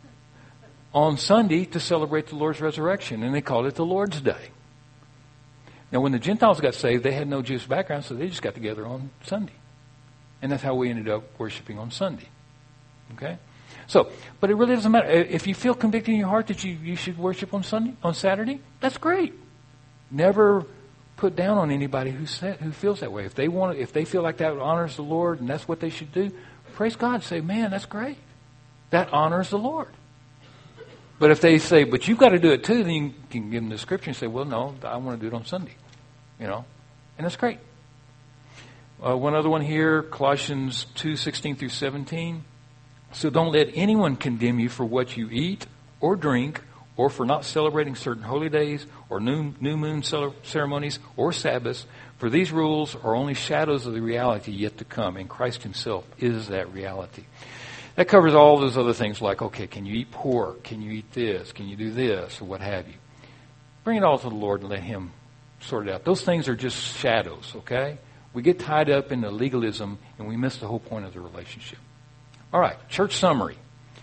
on Sunday to celebrate the Lord's resurrection. And they called it the Lord's Day. Now, when the Gentiles got saved, they had no Jewish background, so they just got together on Sunday. And that's how we ended up worshiping on Sunday. Okay? So, but it really doesn't matter. If you feel convicted in your heart that you, you should worship on Sunday, on Saturday, that's great. Never put down on anybody who said, who feels that way. If they want, if they feel like that honors the Lord and that's what they should do, praise God. Say, man, that's great. That honors the Lord. But if they say, but you've got to do it too, then you can give them the scripture and say, well, no, I want to do it on Sunday. You know, and that's great. Uh, one other one here, Colossians two sixteen through seventeen. So don't let anyone condemn you for what you eat or drink, or for not celebrating certain holy days or new, new moon ceremonies or Sabbaths. For these rules are only shadows of the reality yet to come, and Christ himself is that reality. That covers all those other things like, okay, can you eat pork? Can you eat this? Can you do this? Or what have you. Bring it all to the Lord and let him sort it out. Those things are just shadows, okay? We get tied up in the legalism and we miss the whole point of the relationship. All right, church summary.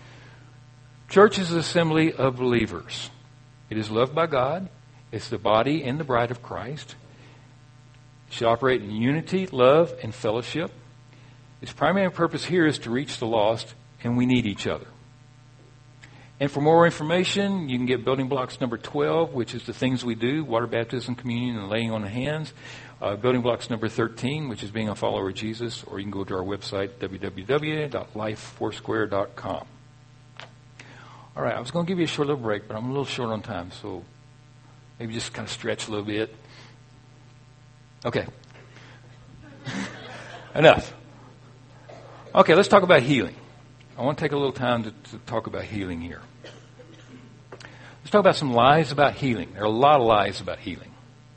Church is an assembly of believers. It is loved by God. It's the body and the bride of Christ. It should operate in unity, love, and fellowship. Its primary purpose here is to reach the lost, and we need each other. And for more information, you can get building blocks number twelve, which is the things we do, water baptism, communion, and laying on of hands. Uh, building blocks number thirteen, which is being a follower of Jesus, or you can go to our website, w w w dot life foursquare dot com. All right, I was going to give you a short little break, but I'm a little short on time, so maybe just kind of stretch a little bit. Okay. Enough. Okay, let's talk about healing. I want to take a little time to, to talk about healing here. Let's talk about some lies about healing. There are a lot of lies about healing.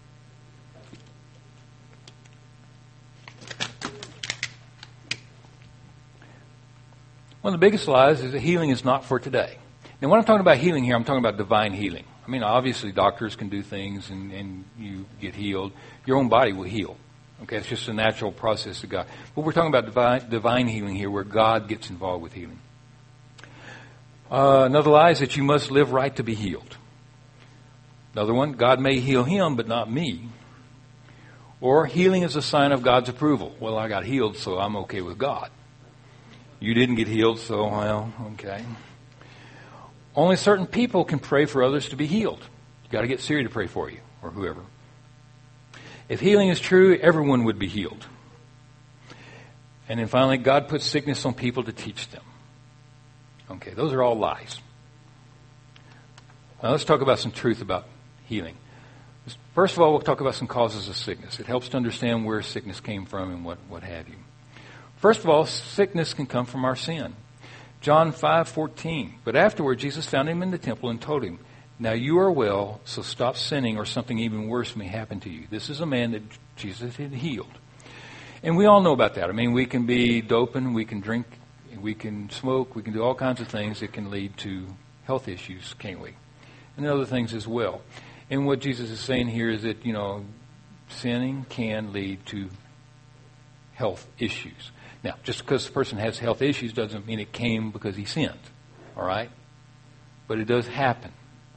One of the biggest lies is that healing is not for today. Now, when I'm talking about healing here, I'm talking about divine healing. I mean, obviously, doctors can do things and, and you get healed. Your own body will heal. Okay, it's just a natural process of God. But we're talking about divine, divine healing here, where God gets involved with healing. Uh, another lie is that you must live right to be healed. Another one, God may heal him, but not me. Or healing is a sign of God's approval. Well, I got healed, so I'm okay with God. You didn't get healed, so, well, okay. Only certain people can pray for others to be healed. You've got to get Siri to pray for you, or whoever. If healing is true, everyone would be healed. And then finally, God puts sickness on people to teach them. Okay, those are all lies. Now let's talk about some truth about healing. First of all, we'll talk about some causes of sickness. It helps to understand where sickness came from and what, what have you. First of all, sickness can come from our sin. John five fourteen. But afterward, Jesus found him in the temple and told him, now you are well, so stop sinning or something even worse may happen to you. This is a man that Jesus had healed. And we all know about that. I mean, we can be doping, we can drink, we can smoke, we can do all kinds of things that can lead to health issues, can't we? And other things as well. And what Jesus is saying here is that, you know, sinning can lead to health issues. Now, just because the person has health issues doesn't mean it came because he sinned. All right? But it does happen.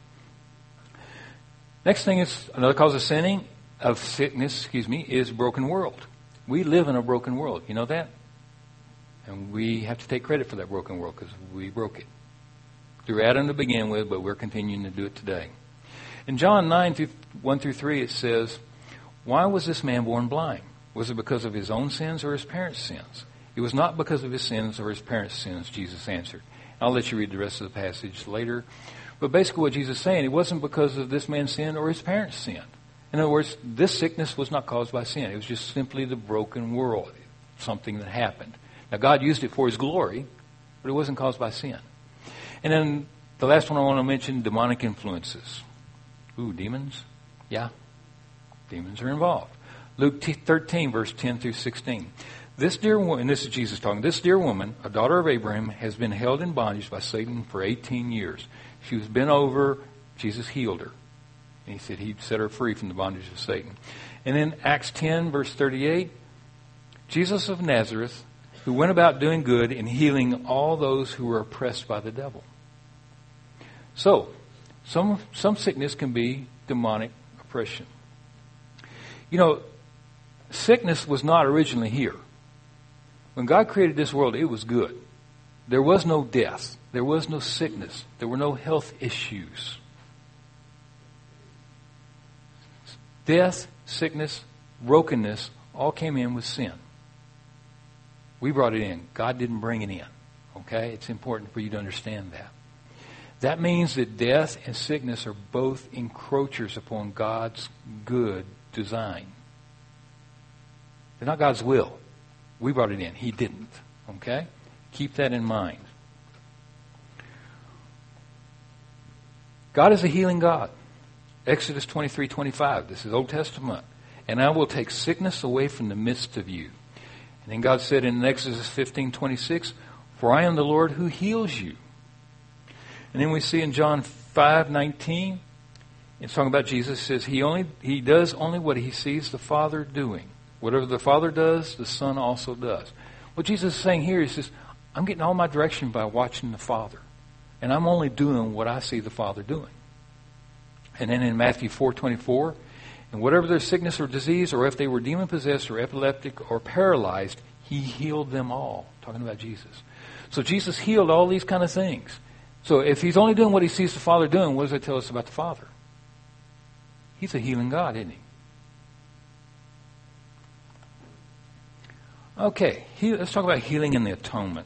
Next thing is, another cause of sinning, of sickness, excuse me, is a broken world. We live in a broken world. You know that? And we have to take credit for that broken world because we broke it. Through Adam to begin with, but we're continuing to do it today. In John nine, one through three, it says, why was this man born blind? Was it because of his own sins or his parents' sins? It was not because of his sins or his parents' sins, Jesus answered. I'll let you read the rest of the passage later. But basically what Jesus is saying, it wasn't because of this man's sin or his parents' sin. In other words, this sickness was not caused by sin. It was just simply the broken world, something that happened. Now, God used it for his glory, but it wasn't caused by sin. And then the last one I want to mention, demonic influences. Ooh, demons? Yeah, demons are involved. Luke thirteen, verse ten through sixteen. This dear woman, and this is Jesus talking, this dear woman, a daughter of Abraham, has been held in bondage by Satan for eighteen years. She was bent over, Jesus healed her. And he said he'd set her free from the bondage of Satan. And then Acts ten, verse thirty-eight, Jesus of Nazareth, who went about doing good and healing all those who were oppressed by the devil. So, some some sickness can be demonic oppression. You know, sickness was not originally here. When God created this world, it was good. There was no death. There was no sickness. There were no health issues. Death, sickness, brokenness all came in with sin. We brought it in. God didn't bring it in. Okay? It's important for you to understand that. That means that death and sickness are both encroachers upon God's good design. They're not God's will. We brought it in. He didn't. Okay? Keep that in mind. God is a healing God. Exodus twenty-three twenty-five. This is Old Testament. And I will take sickness away from the midst of you. And then God said in Exodus fifteen twenty-six, for I am the Lord who heals you. And then we see in John five nineteen, it's talking about Jesus, it says he only he does only what he sees the Father doing. Whatever the Father does, the Son also does. What Jesus is saying here is says, I'm getting all my direction by watching the Father. And I'm only doing what I see the Father doing. And then in Matthew four twenty-four, and whatever their sickness or disease, or if they were demon-possessed or epileptic or paralyzed, he healed them all. Talking about Jesus. So Jesus healed all these kind of things. So if he's only doing what he sees the Father doing, what does that tell us about the Father? He's a healing God, isn't he? Okay, he, let's talk about healing and the atonement.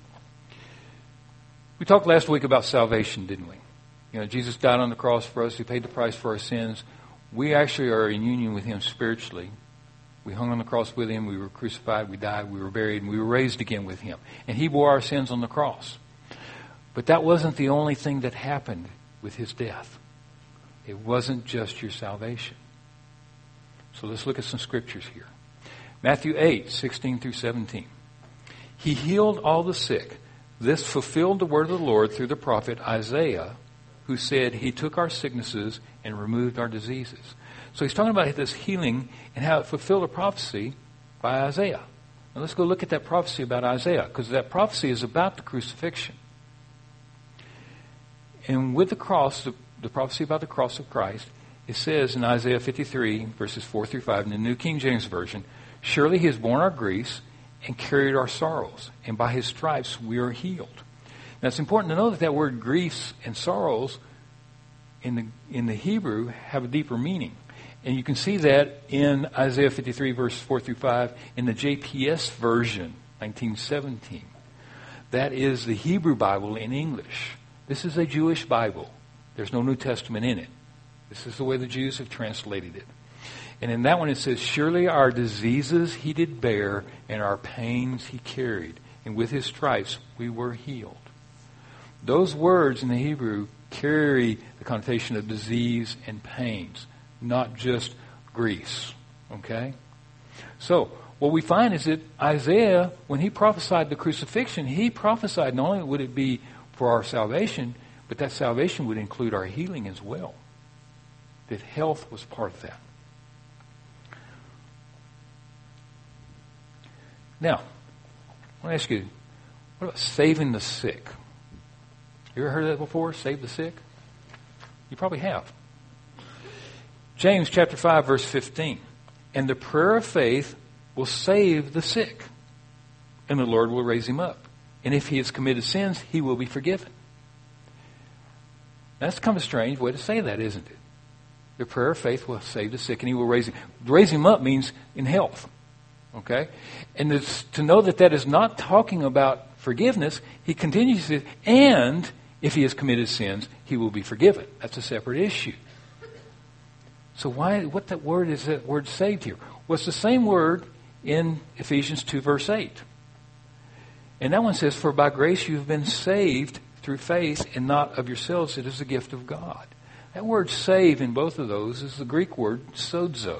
We talked last week about salvation, didn't we? You know, Jesus died on the cross for us. He paid the price for our sins. We actually are in union with him spiritually. We hung on the cross with him. We were crucified. We died. We were buried. And we were raised again with him. And he bore our sins on the cross. But that wasn't the only thing that happened with his death. It wasn't just your salvation. So let's look at some scriptures here. Matthew eight, sixteen through seventeen. He healed all the sick. This fulfilled the word of the Lord through the prophet Isaiah, who said he took our sicknesses and removed our diseases. So he's talking about this healing and how it fulfilled a prophecy by Isaiah. Now let's go look at that prophecy about Isaiah, because that prophecy is about the crucifixion. And with the cross, the, the prophecy about the cross of Christ, it says in Isaiah fifty-three, verses four through five, in the New King James Version, surely he has borne our griefs and carried our sorrows, and by his stripes we are healed. Now it's important to know that that word griefs and sorrows in the in the Hebrew have a deeper meaning. And you can see that in Isaiah fifty-three, verses four through five, in the J P S version, nineteen seventeen. That is the Hebrew Bible in English. This is a Jewish Bible. There's no New Testament in it. This is the way the Jews have translated it. And in that one it says, surely our diseases he did bear, and our pains he carried. And with his stripes we were healed. Those words in the Hebrew carry the connotation of disease and pains, not just griefs. Okay? So, what we find is that Isaiah, when he prophesied the crucifixion, he prophesied not only would it be for our salvation, but that salvation would include our healing as well. That health was part of that. Now, I want to ask you, what about saving the sick? You ever heard of that before? Save the sick? You probably have. James chapter five, verse fifteen. And the prayer of faith will save the sick, and the Lord will raise him up. And if he has committed sins, he will be forgiven. That's kind of a strange way to say that, isn't it? The prayer of faith will save the sick, and he will raise him. Raise him up means in health. Okay? And it's, to know that that is not talking about forgiveness, he continues to say, and if he has committed sins, he will be forgiven. That's a separate issue. So why, what that word is that word saved here? Well, it's the same word in Ephesians two, verse eight. And that one says, for by grace you have been saved through faith, and not of yourselves. It is a gift of God. That word save in both of those is the Greek word sozo.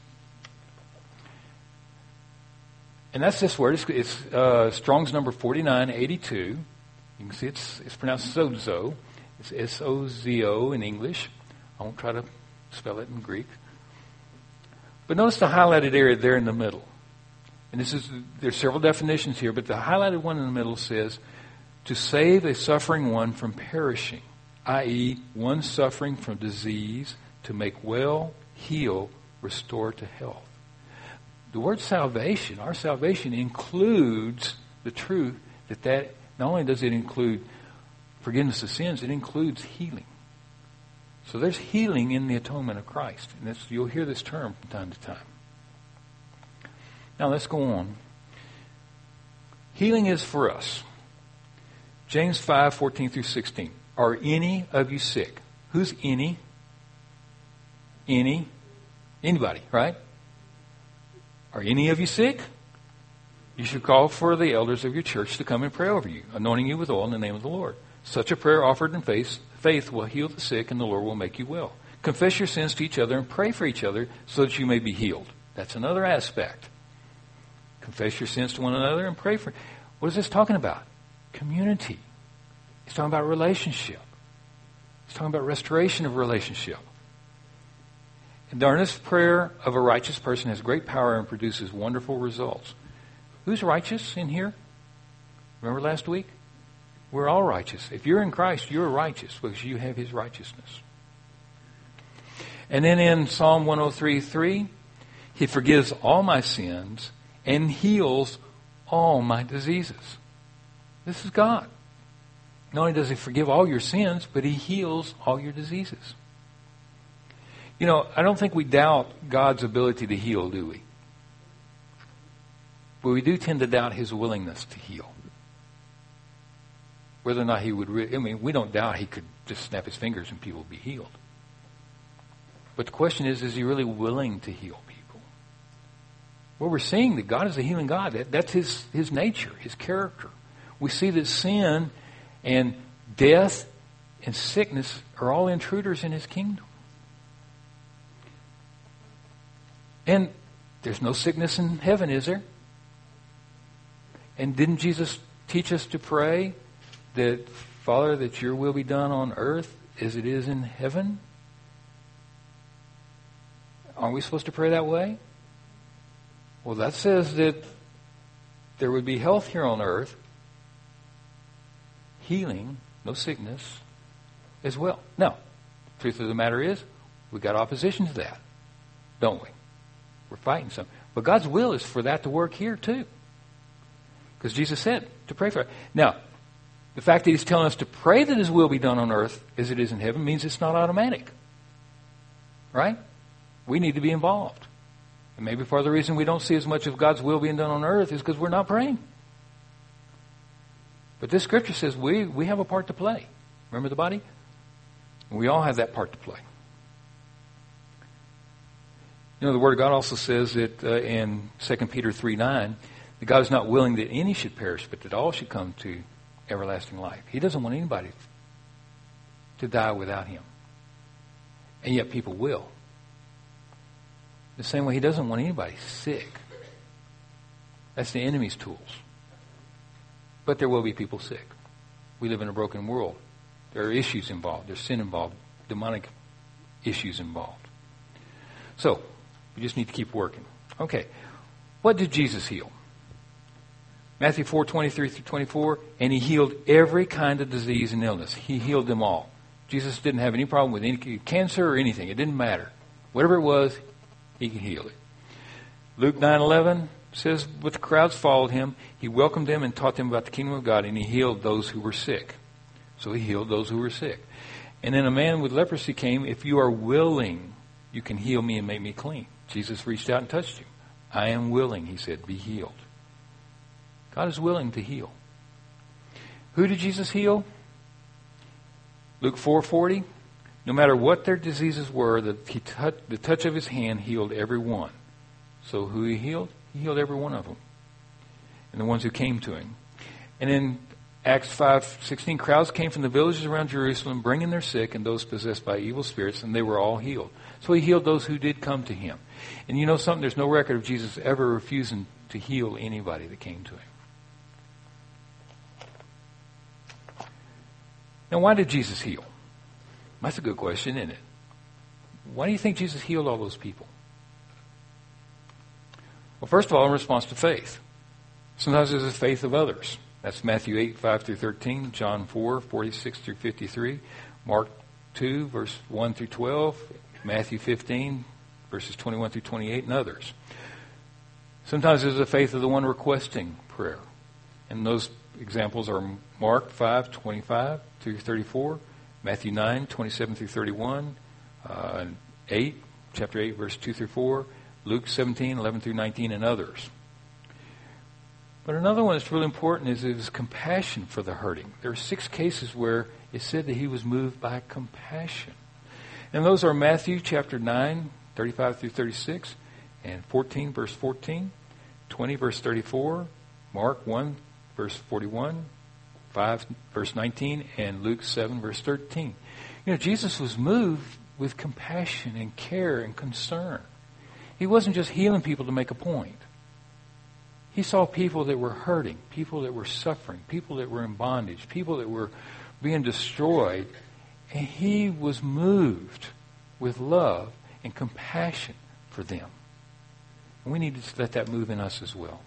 And that's this word. It's, it's uh, Strong's number forty-nine eighty-two. You can see it's, it's pronounced sozo. It's S O Z O in English. I won't try to spell it in Greek. But notice the highlighted area there in the middle. And this is, there's several definitions here, but the highlighted one in the middle says, to save a suffering one from perishing, that is, one suffering from disease, to make well, heal, restore to health. The word salvation, our salvation, includes the truth that that not only does it include forgiveness of sins, it includes healing. So there's healing in the atonement of Christ. And this, you'll hear this term from time to time. Now let's go on. Healing is for us. James five, fourteen through sixteen. Are any of you sick? Who's any? Any? Anybody, right? Are any of you sick? You should call for the elders of your church to come and pray over you, anointing you with oil in the name of the Lord. Such a prayer offered in faith, faith will heal the sick, and the Lord will make you well. Confess your sins to each other and pray for each other so that you may be healed. That's another aspect. Confess your sins to one another and pray for. What is this talking about? Community. It's talking about relationship. It's talking about restoration of relationship. And the earnest prayer of a righteous person has great power and produces wonderful results. Who's righteous in here? Remember last week? We're all righteous. If you're in Christ, you're righteous because you have His righteousness. And then in Psalm one oh three three, He forgives all my sins and heals all my diseases. This is God. Not only does He forgive all your sins, but He heals all your diseases. You know, I don't think we doubt God's ability to heal, do we? But we do tend to doubt His willingness to heal. Whether or not He would, re- I mean, we don't doubt He could just snap His fingers and people would be healed. But the question is, is He really willing to heal people? Well, we're seeing that God is a healing God. That, that's His, His nature, His character. We see that sin and death and sickness are all intruders in His kingdom. And there's no sickness in heaven, is there? And didn't Jesus teach us to pray that, Father, that your will be done on earth as it is in heaven? Aren't we supposed to pray that way? Well, that says that there would be health here on earth, healing, no sickness, as well. Now, the truth of the matter is, we've got opposition to that, don't we? We're fighting some. But God's will is for that to work here too. Because Jesus said to pray for it. Now, the fact that He's telling us to pray that His will be done on earth as it is in heaven means it's not automatic. Right? We need to be involved. And maybe part of the reason we don't see as much of God's will being done on earth is because we're not praying. But this scripture says we, we have a part to play. Remember the body? We all have that part to play. You know, the Word of God also says that uh, in Second Peter three nine, that God is not willing that any should perish, but that all should come to everlasting life. He doesn't want anybody to die without Him. And yet people will. The same way He doesn't want anybody sick. That's the enemy's tools. But there will be people sick. We live in a broken world. There are issues involved. There's sin involved. Demonic issues involved. So, we just need to keep working. Okay. What did Jesus heal? Matthew four twenty-three through twenty-four, and He healed every kind of disease and illness. He healed them all. Jesus didn't have any problem with any cancer or anything. It didn't matter. Whatever it was, He could heal it. Luke nine eleven says, but the crowds followed Him. He welcomed them and taught them about the kingdom of God, and He healed those who were sick. So He healed those who were sick. And then a man with leprosy came. If you are willing, you can heal me and make me clean. Jesus reached out and touched him. I am willing, He said, be healed. God is willing to heal. Who did Jesus heal? Luke four forty. No matter what their diseases were, the, he touch, the touch of His hand healed every one. So who He healed? He healed every one of them. And the ones who came to Him. And in Acts five sixteen, crowds came from the villages around Jerusalem, bringing their sick and those possessed by evil spirits, and they were all healed. So He healed those who did come to Him. And you know something? There's no record of Jesus ever refusing to heal anybody that came to Him. Now, why did Jesus heal? That's a good question, isn't it? Why do you think Jesus healed all those people? Well, first of all, in response to faith. Sometimes it's the faith of others. That's Matthew eight, five through thirteen, John four, forty-six through fifty-three, Mark two, verse one through twelve, Matthew fifteen, verses twenty-one through twenty-eight, and others. Sometimes it's the faith of the one requesting prayer. And those examples are Mark five, twenty-five through thirty-four, Matthew nine, twenty-seven through thirty-one, uh, eight, chapter eight, verse two through four, Luke seventeen, eleven through nineteen, and others. But another one that's really important is his compassion for the hurting. There are six cases where it said that he was moved by compassion. And those are Matthew chapter nine, thirty-five through thirty-six, and fourteen, verse fourteen, twenty, verse thirty-four, Mark one, verse forty-one, five, verse nineteen, and Luke seven, verse thirteen. You know, Jesus was moved with compassion and care and concern. He wasn't just healing people to make a point. He saw people that were hurting, people that were suffering, people that were in bondage, people that were being destroyed, and he was moved with love and compassion for them. And we need to let that move in us as well.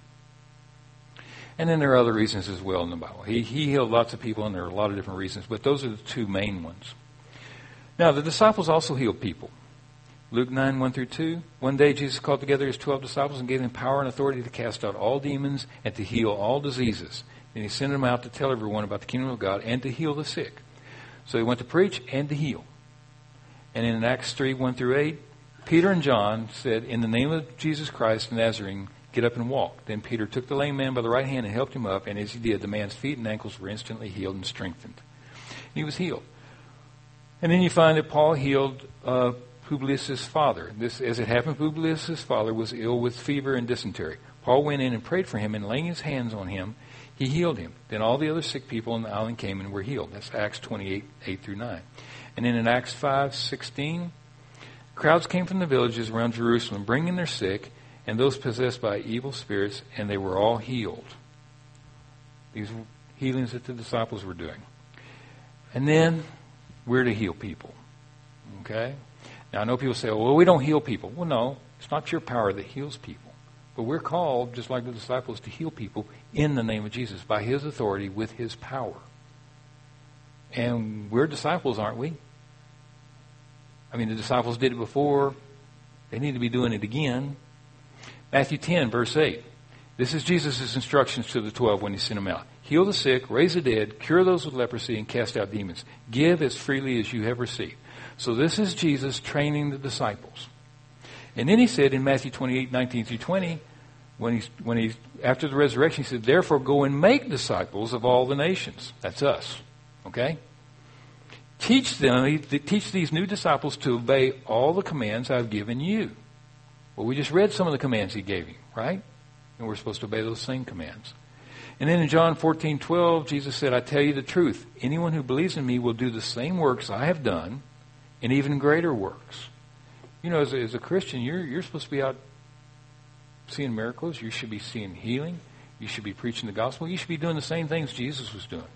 And then there are other reasons as well in the Bible. He, he healed lots of people, and there are a lot of different reasons, but those are the two main ones. Now, the disciples also healed people. Luke nine, one through two. One day Jesus called together his twelve disciples and gave them power and authority to cast out all demons and to heal all diseases. And he sent them out to tell everyone about the kingdom of God and to heal the sick. So he went to preach and to heal. And in Acts three, one through eight, Peter and John said, "In the name of Jesus Christ the Nazarene, get up and walk." Then Peter took the lame man by the right hand and helped him up, and as he did, the man's feet and ankles were instantly healed and strengthened. And he was healed. And then you find that Paul healed uh, Publius' father. This, as it happened, Publius' father was ill with fever and dysentery. Paul went in and prayed for him, and laying his hands on him, he healed him. Then all the other sick people in the island came and were healed. That's Acts twenty-eight, eight through nine. And then in Acts five, sixteen, crowds came from the villages around Jerusalem, bringing their sick and those possessed by evil spirits, and they were all healed. These healings that the disciples were doing. And then we're to heal people. Okay? Now, I know people say, well, we don't heal people. Well, no, it's not your power that heals people. But we're called, just like the disciples, to heal people in the name of Jesus, by his authority, with his power. And we're disciples, aren't we? I mean, the disciples did it before. They need to be doing it again. Matthew ten, verse eight. This is Jesus' instructions to the twelve when he sent them out. Heal the sick, raise the dead, cure those with leprosy, and cast out demons. Give as freely as you have received. So this is Jesus training the disciples. And then he said in Matthew twenty-eight, nineteen through twenty, when he, when he, after the resurrection, he said, "Therefore go and make disciples of all the nations." That's us. Okay? Teach them, he, teach these new disciples to obey all the commands I've given you. Well, we just read some of the commands he gave you, right? And we're supposed to obey those same commands. And then in John fourteen, twelve, Jesus said, "I tell you the truth. Anyone who believes in me will do the same works I have done, and even greater works." You know, as a, as a Christian, you're you're supposed to be out seeing miracles. You should be seeing healing. You should be preaching the gospel. You should be doing the same things Jesus was doing.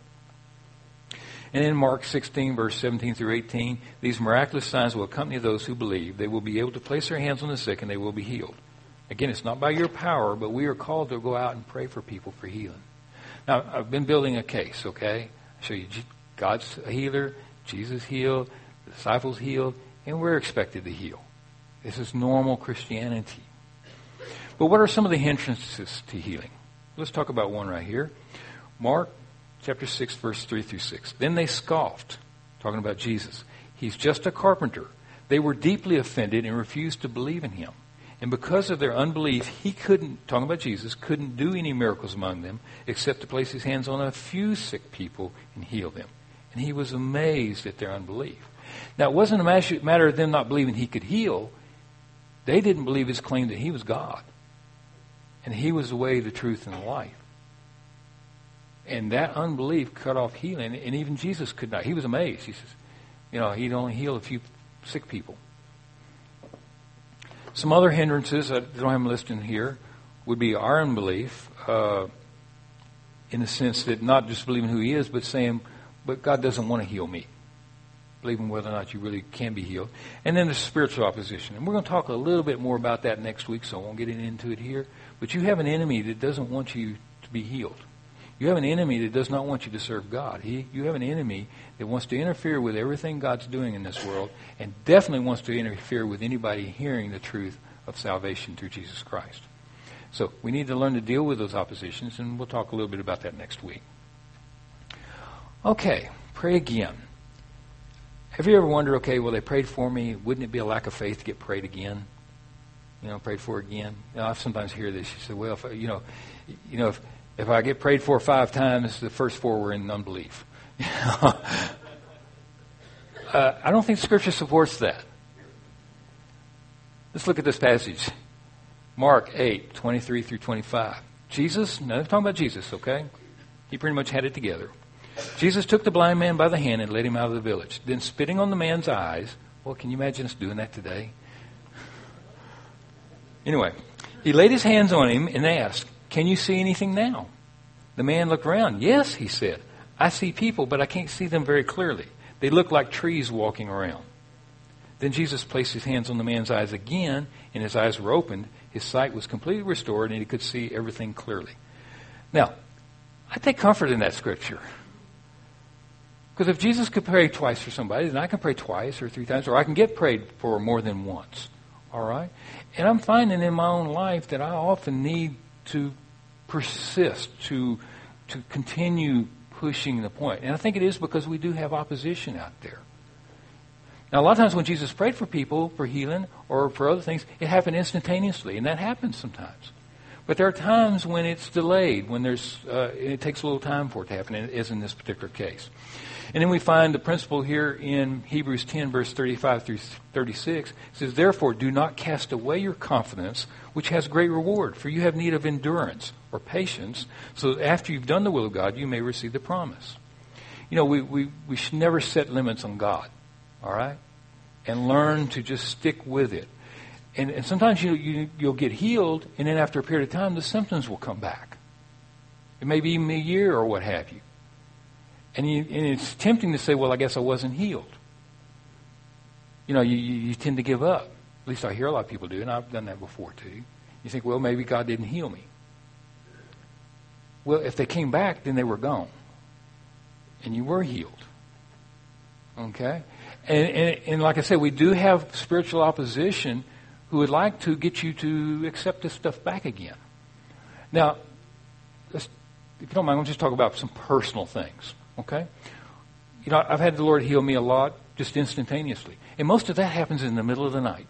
And in Mark sixteen, verse seventeen through eighteen, these miraculous signs will accompany those who believe. They will be able to place their hands on the sick, and they will be healed. Again, it's not by your power, but we are called to go out and pray for people for healing. Now, I've been building a case, okay? I show you God's a healer, Jesus healed, the disciples healed, and we're expected to heal. This is normal Christianity. But what are some of the hindrances to healing? Let's talk about one right here. Mark chapter six, verse three through six. Then they scoffed, talking about Jesus. He's just a carpenter. They were deeply offended and refused to believe in him. And because of their unbelief, he couldn't, talking about Jesus, couldn't do any miracles among them except to place his hands on a few sick people and heal them. And he was amazed at their unbelief. Now, it wasn't a matter of them not believing he could heal. They didn't believe his claim that he was God. And he was the way, the truth, and the life. And that unbelief cut off healing. And even Jesus could not. He was amazed. He says, you know, he'd only heal a few sick people. Some other hindrances, I don't have them listed here, would be our unbelief, uh, in the sense that not just believing who he is, but saying, but God doesn't want to heal me. Believing whether or not you really can be healed. And then there's spiritual opposition. And we're going to talk a little bit more about that next week, so I won't get into it here. But you have an enemy that doesn't want you to be healed. You have an enemy that does not want you to serve God. He, you have an enemy that wants to interfere with everything God's doing in this world, and definitely wants to interfere with anybody hearing the truth of salvation through Jesus Christ. So we need to learn to deal with those oppositions, and we'll talk a little bit about that next week. Okay, pray again. Have you ever wondered, okay, well, they prayed for me. Wouldn't it be a lack of faith to get prayed again? You know, prayed for again? You know, I sometimes hear this. You say, well, if, you know, you know, if, if I get prayed for five times, the first four were in unbelief. uh, I don't think Scripture supports that. Let's look at this passage. Mark eight, twenty-three through twenty-five. Jesus, now I'm talking about Jesus, okay? He pretty much had it together. Jesus took the blind man by the hand and led him out of the village. Then spitting on the man's eyes, well, can you imagine us doing that today? Anyway, he laid his hands on him and asked, can you see anything now? The man looked around. Yes, he said. I see people, but I can't see them very clearly. They look like trees walking around. Then Jesus placed his hands on the man's eyes again, and his eyes were opened. His sight was completely restored, and he could see everything clearly. Now, I take comfort in that scripture. Because if Jesus could pray twice for somebody, then I can pray twice or three times, or I can get prayed for more than once. All right? And I'm finding in my own life that I often need to persist, to to continue pushing the point. And I think it is because we do have opposition out there. Now, a lot of times when Jesus prayed for people for healing or for other things, it happened instantaneously, and that happens sometimes. But there are times when it's delayed, when there's uh, it takes a little time for it to happen, as in this particular case. And then we find the principle here in Hebrews ten, verse thirty-five through thirty-six. It says, therefore, do not cast away your confidence, which has great reward, for you have need of endurance or patience, so that after you've done the will of God, you may receive the promise. You know, we, we, we should never set limits on God, all right? And learn to just stick with it. And, and sometimes you, you, you'll get healed, and then after a period of time, the symptoms will come back. It may be even a year or what have you. And, you, and it's tempting to say, well, I guess I wasn't healed. You know, you, you tend to give up. At least I hear a lot of people do, and I've done that before too. You think, well, maybe God didn't heal me. Well, if they came back, then they were gone. And you were healed. Okay? And, and, and like I said, we do have spiritual opposition who would like to get you to accept this stuff back again. Now, let's, if you don't mind, I'll just talk about some personal things. Okay? You know, I've had the Lord heal me a lot just instantaneously. And most of that happens in the middle of the night.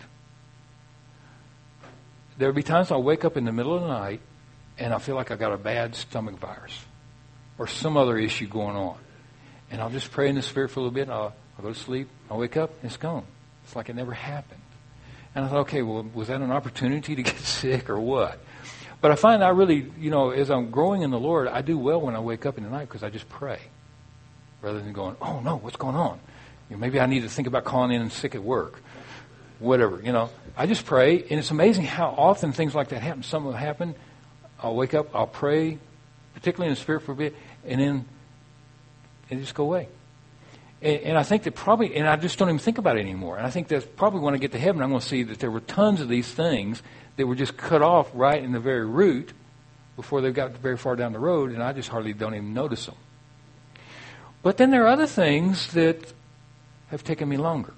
There'll be times I'll wake up in the middle of the night and I feel like I've got a bad stomach virus or some other issue going on. And I'll just pray in the Spirit for a little bit and I'll, I'll go to sleep. I'll wake up and it's gone. It's like it never happened. And I thought, okay, well, was that an opportunity to get sick or what? But I find I really, you know, as I'm growing in the Lord, I do well when I wake up in the night because I just pray. Rather than going, oh, no, what's going on? You know, maybe I need to think about calling in sick at work. Whatever, you know. I just pray, and it's amazing how often things like that happen. Something will happen. I'll wake up, I'll pray, particularly in the Spirit for a bit, and then it just go away. And, and I think that probably, and I just don't even think about it anymore. And I think that's probably when I get to heaven, I'm going to see that there were tons of these things that were just cut off right in the very root before they got very far down the road, and I just hardly don't even notice them. But then there are other things that have taken me longer.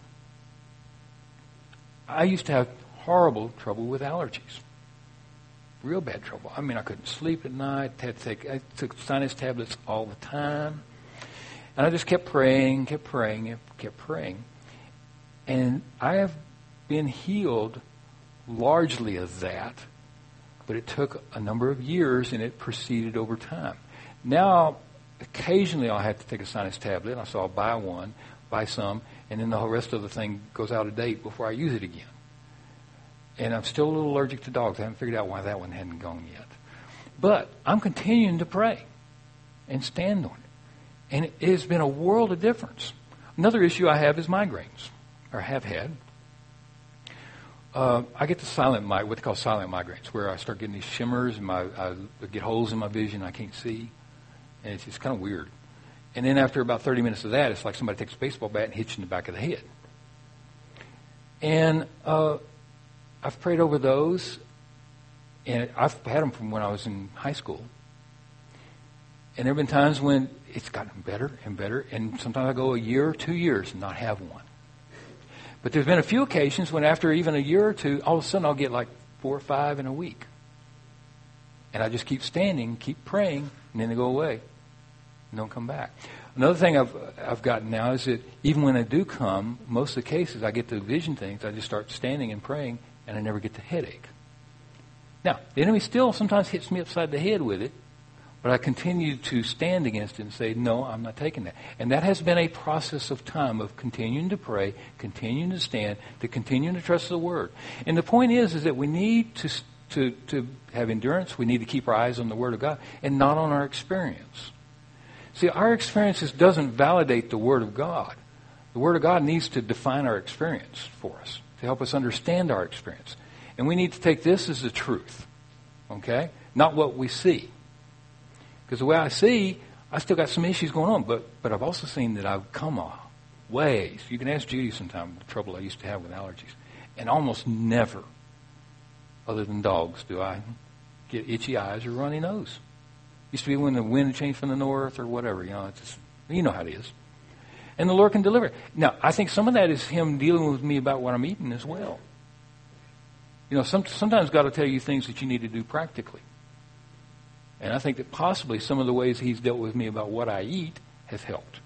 I used to have horrible trouble with allergies. Real bad trouble. I mean, I couldn't sleep at night. Had to take, I took sinus tablets all the time. And I just kept praying, kept praying, kept praying. And I have been healed largely of that, but it took a number of years and it proceeded over time. Now, occasionally I'll have to take a sinus tablet, and so I'll buy one, buy some, and then the whole rest of the thing goes out of date before I use it again. And I'm still a little allergic to dogs. I haven't figured out why that one hadn't gone yet. But I'm continuing to pray and stand on it. And it has been a world of difference. Another issue I have is migraines, or have had. Uh, I get the silent mig- what they call silent migraines, where I start getting these shimmers and my I get holes in my vision I can't see, and it's just kind of weird. And then after about thirty minutes of that, it's like somebody takes a baseball bat and hits you in the back of the head. And uh, I've prayed over those, and I've had them from when I was in high school. And there have been times when it's gotten better and better, and sometimes I go a year or two years and not have one. But there's been a few occasions when after even a year or two, all of a sudden I'll get like four or five in a week. And I just keep standing, keep praying, and then they go away and don't come back. Another thing I've I've gotten now is that even when I do come, most of the cases I get the vision things, I just start standing and praying, and I never get the headache. Now, the enemy still sometimes hits me upside the head with it, but I continue to stand against it and say, no, I'm not taking that. And that has been a process of time of continuing to pray, continuing to stand, to continue to trust the Word. And the point is, is that we need to to to have endurance. We need to keep our eyes on the Word of God and not on our experience. See, our experiences doesn't validate the Word of God. The Word of God needs to define our experience for us, to help us understand our experience. And we need to take this as the truth, okay? Not what we see. Because the way I see, I still got some issues going on, but but I've also seen that I've come a ways. You can ask Judy sometime the trouble I used to have with allergies. And almost never, other than dogs, do I get itchy eyes or runny nose. Used to be when the wind changed from the north or whatever, you know, it's just, you know how it is. And the Lord can deliver it. Now, I think some of that is Him dealing with me about what I'm eating as well. You know, some, sometimes God will tell you things that you need to do practically. And I think that possibly some of the ways He's dealt with me about what I eat has helped.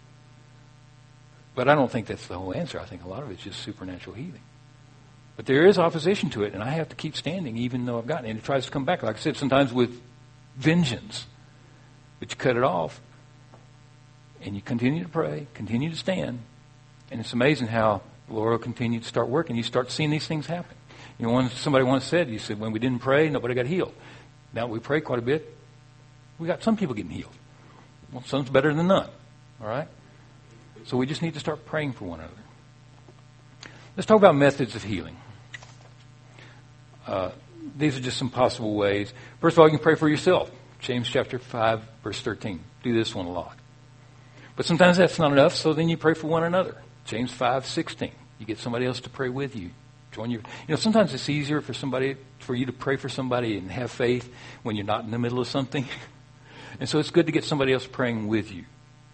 But I don't think that's the whole answer. I think a lot of it's just supernatural healing. But there is opposition to it, and I have to keep standing even though I've gotten it. And it tries to come back, like I said, sometimes with vengeance. But you cut it off, and you continue to pray, continue to stand, and it's amazing how the Lord will continue to start working. You start seeing these things happen. You know, one, somebody once said, he said, when we didn't pray, nobody got healed. Now we pray quite a bit, we got some people getting healed. Well, some's better than none, all right? So we just need to start praying for one another. Let's talk about methods of healing. Uh, these are just some possible ways. First of all, you can pray for yourself. James chapter five, verse thirteen. Do this one a lot. But sometimes that's not enough, so then you pray for one another. James five, sixteen. You get somebody else to pray with you. Join your. You know, sometimes it's easier for somebody, for you to pray for somebody and have faith when you're not in the middle of something. And so it's good to get somebody else praying with you.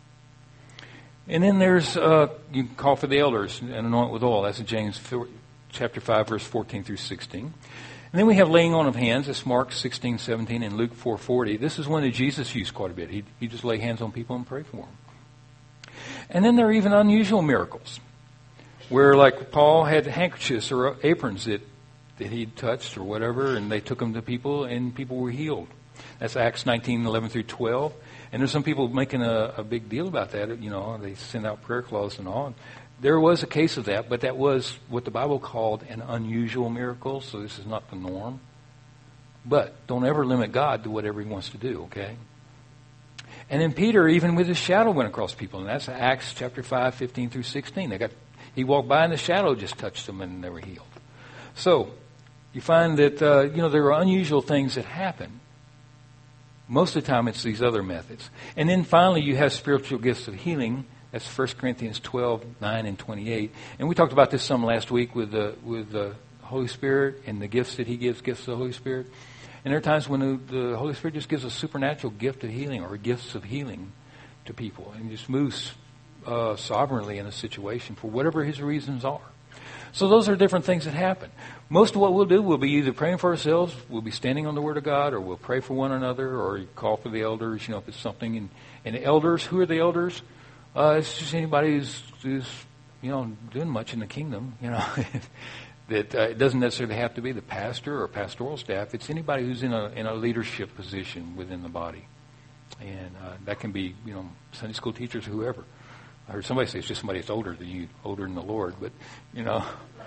And then there's, uh, you can call for the elders and anoint with oil. That's in James chapter five, verse fourteen through sixteen. And then we have laying on of hands. That's Mark sixteen, seventeen, and Luke four forty. This is one that Jesus used quite a bit. He'd, he'd just lay hands on people and pray for them. And then there are even unusual miracles, where like Paul had handkerchiefs or aprons that, that he'd touched or whatever, and they took them to people, and people were healed. That's Acts nineteen, eleven through twelve. And there's some people making a, a big deal about that. You know, they send out prayer cloths and all. There was a case of that, but that was what the Bible called an unusual miracle, so this is not the norm. But don't ever limit God to whatever He wants to do, okay? And then Peter, even with his shadow, went across people, and that's Acts chapter five, fifteen through sixteen. They got he walked by and the shadow just touched them and they were healed. So you find that uh, you know there are unusual things that happen. Most of the time, it's these other methods. And then finally, you have spiritual gifts of healing. That's First Corinthians twelve, nine, and twenty-eight. And we talked about this some last week with the with the Holy Spirit and the gifts that He gives, gifts of the Holy Spirit. And there are times when the, the Holy Spirit just gives a supernatural gift of healing or gifts of healing to people and just moves uh, sovereignly in a situation for whatever His reasons are. So those are different things that happen. Most of what we'll do, we'll be either praying for ourselves, we'll be standing on the Word of God, or we'll pray for one another, or call for the elders, you know, if it's something. And, and the elders, who are the elders? Uh, it's just anybody who's, who's, you know, doing much in the kingdom, you know. that uh, it doesn't necessarily have to be the pastor or pastoral staff. It's anybody who's in a in a leadership position within the body. And uh, that can be, you know, Sunday school teachers, whoever. I heard somebody say it's just somebody that's older than you, older than the Lord. But, you know,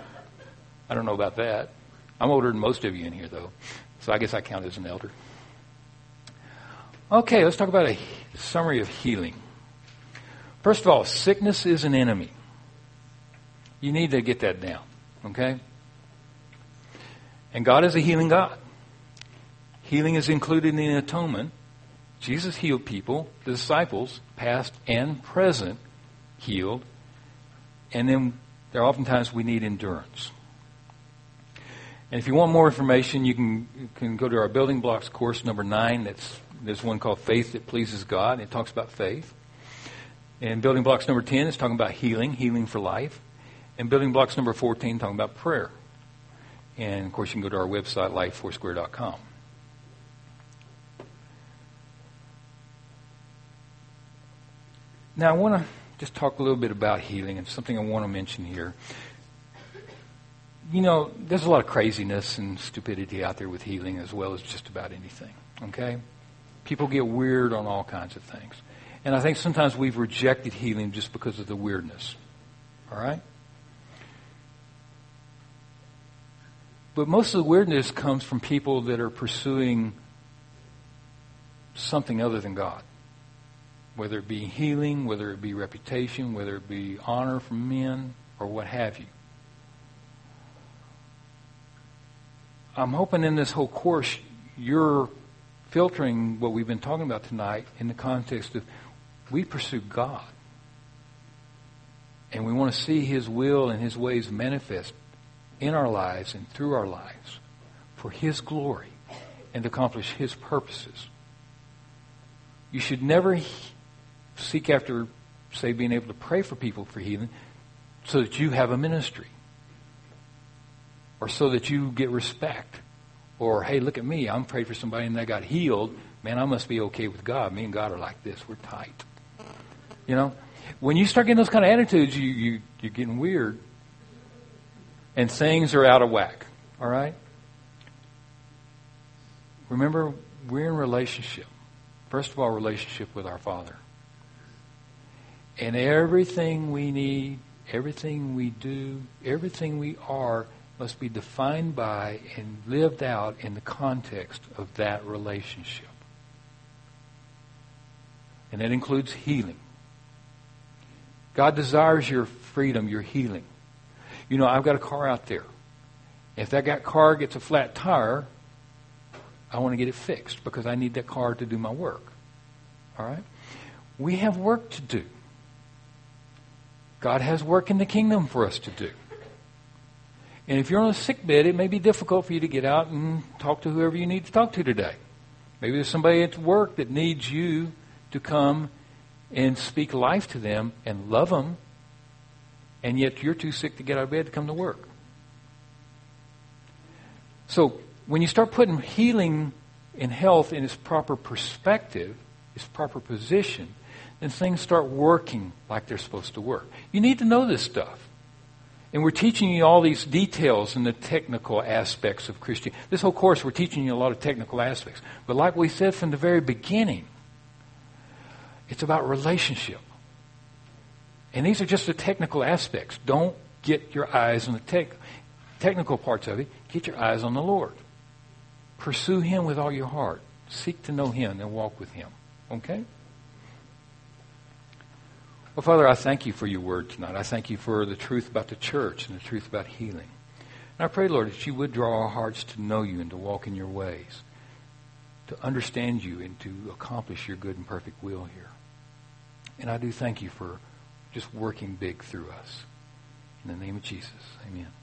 I don't know about that. I'm older than most of you in here, though. So I guess I count as an elder. Okay, let's talk about a summary of healing. First of all, sickness is an enemy. You need to get that down, okay? And God is a healing God. Healing is included in the atonement. Jesus healed people, the disciples, past and present, healed. And then there are oftentimes we need endurance. And if you want more information, you can you can go to our Building Blocks course number nine. That's there's one called Faith That Pleases God. It talks about faith. And Building Blocks number ten is talking about healing, healing for life. And Building Blocks number fourteen talking about prayer. And of course, you can go to our website, life foursquare dot com. Now, I want to just talk a little bit about healing, and something I want to mention here. You know, there's a lot of craziness and stupidity out there with healing as well as just about anything, okay? People get weird on all kinds of things. And I think sometimes we've rejected healing just because of the weirdness, all right? But most of the weirdness comes from people that are pursuing something other than God. Whether it be healing, whether it be reputation, whether it be honor from men, or what have you. I'm hoping in this whole course you're filtering what we've been talking about tonight in the context of we pursue God. And we want to see His will and His ways manifest in our lives and through our lives for His glory and to accomplish His purposes. You should never seek after, say, being able to pray for people for healing so that you have a ministry. Or so that you get respect. Or, hey, look at me, I'm praying for somebody and they got healed. Man, I must be okay with God. Me and God are like this. We're tight. You know? When you start getting those kind of attitudes, you, you, you're getting weird. And things are out of whack. All right? Remember, we're in relationship. First of all, relationship with our Father. And everything we need, everything we do, everything we are must be defined by and lived out in the context of that relationship. And that includes healing. God desires your freedom, your healing. You know, I've got a car out there. If that car gets a flat tire, I want to get it fixed because I need that car to do my work. All right? We have work to do. God has work in the kingdom for us to do. And if you're on a sick bed, it may be difficult for you to get out and talk to whoever you need to talk to today. Maybe there's somebody at work that needs you to come and speak life to them and love them, and yet you're too sick to get out of bed to come to work. So when you start putting healing and health in its proper perspective, its proper position, then things start working like they're supposed to work. You need to know this stuff. And we're teaching you all these details and the technical aspects of Christianity. This whole course, we're teaching you a lot of technical aspects. But like we said from the very beginning, it's about relationship. And these are just the technical aspects. Don't get your eyes on the tech, technical parts of it. Get your eyes on the Lord. Pursue Him with all your heart. Seek to know Him and walk with Him. Okay? Well, Father, I thank you for your word tonight. I thank you for the truth about the church and the truth about healing. And I pray, Lord, that you would draw our hearts to know you and to walk in your ways, to understand you and to accomplish your good and perfect will here. And I do thank you for just working big through us. In the name of Jesus, amen.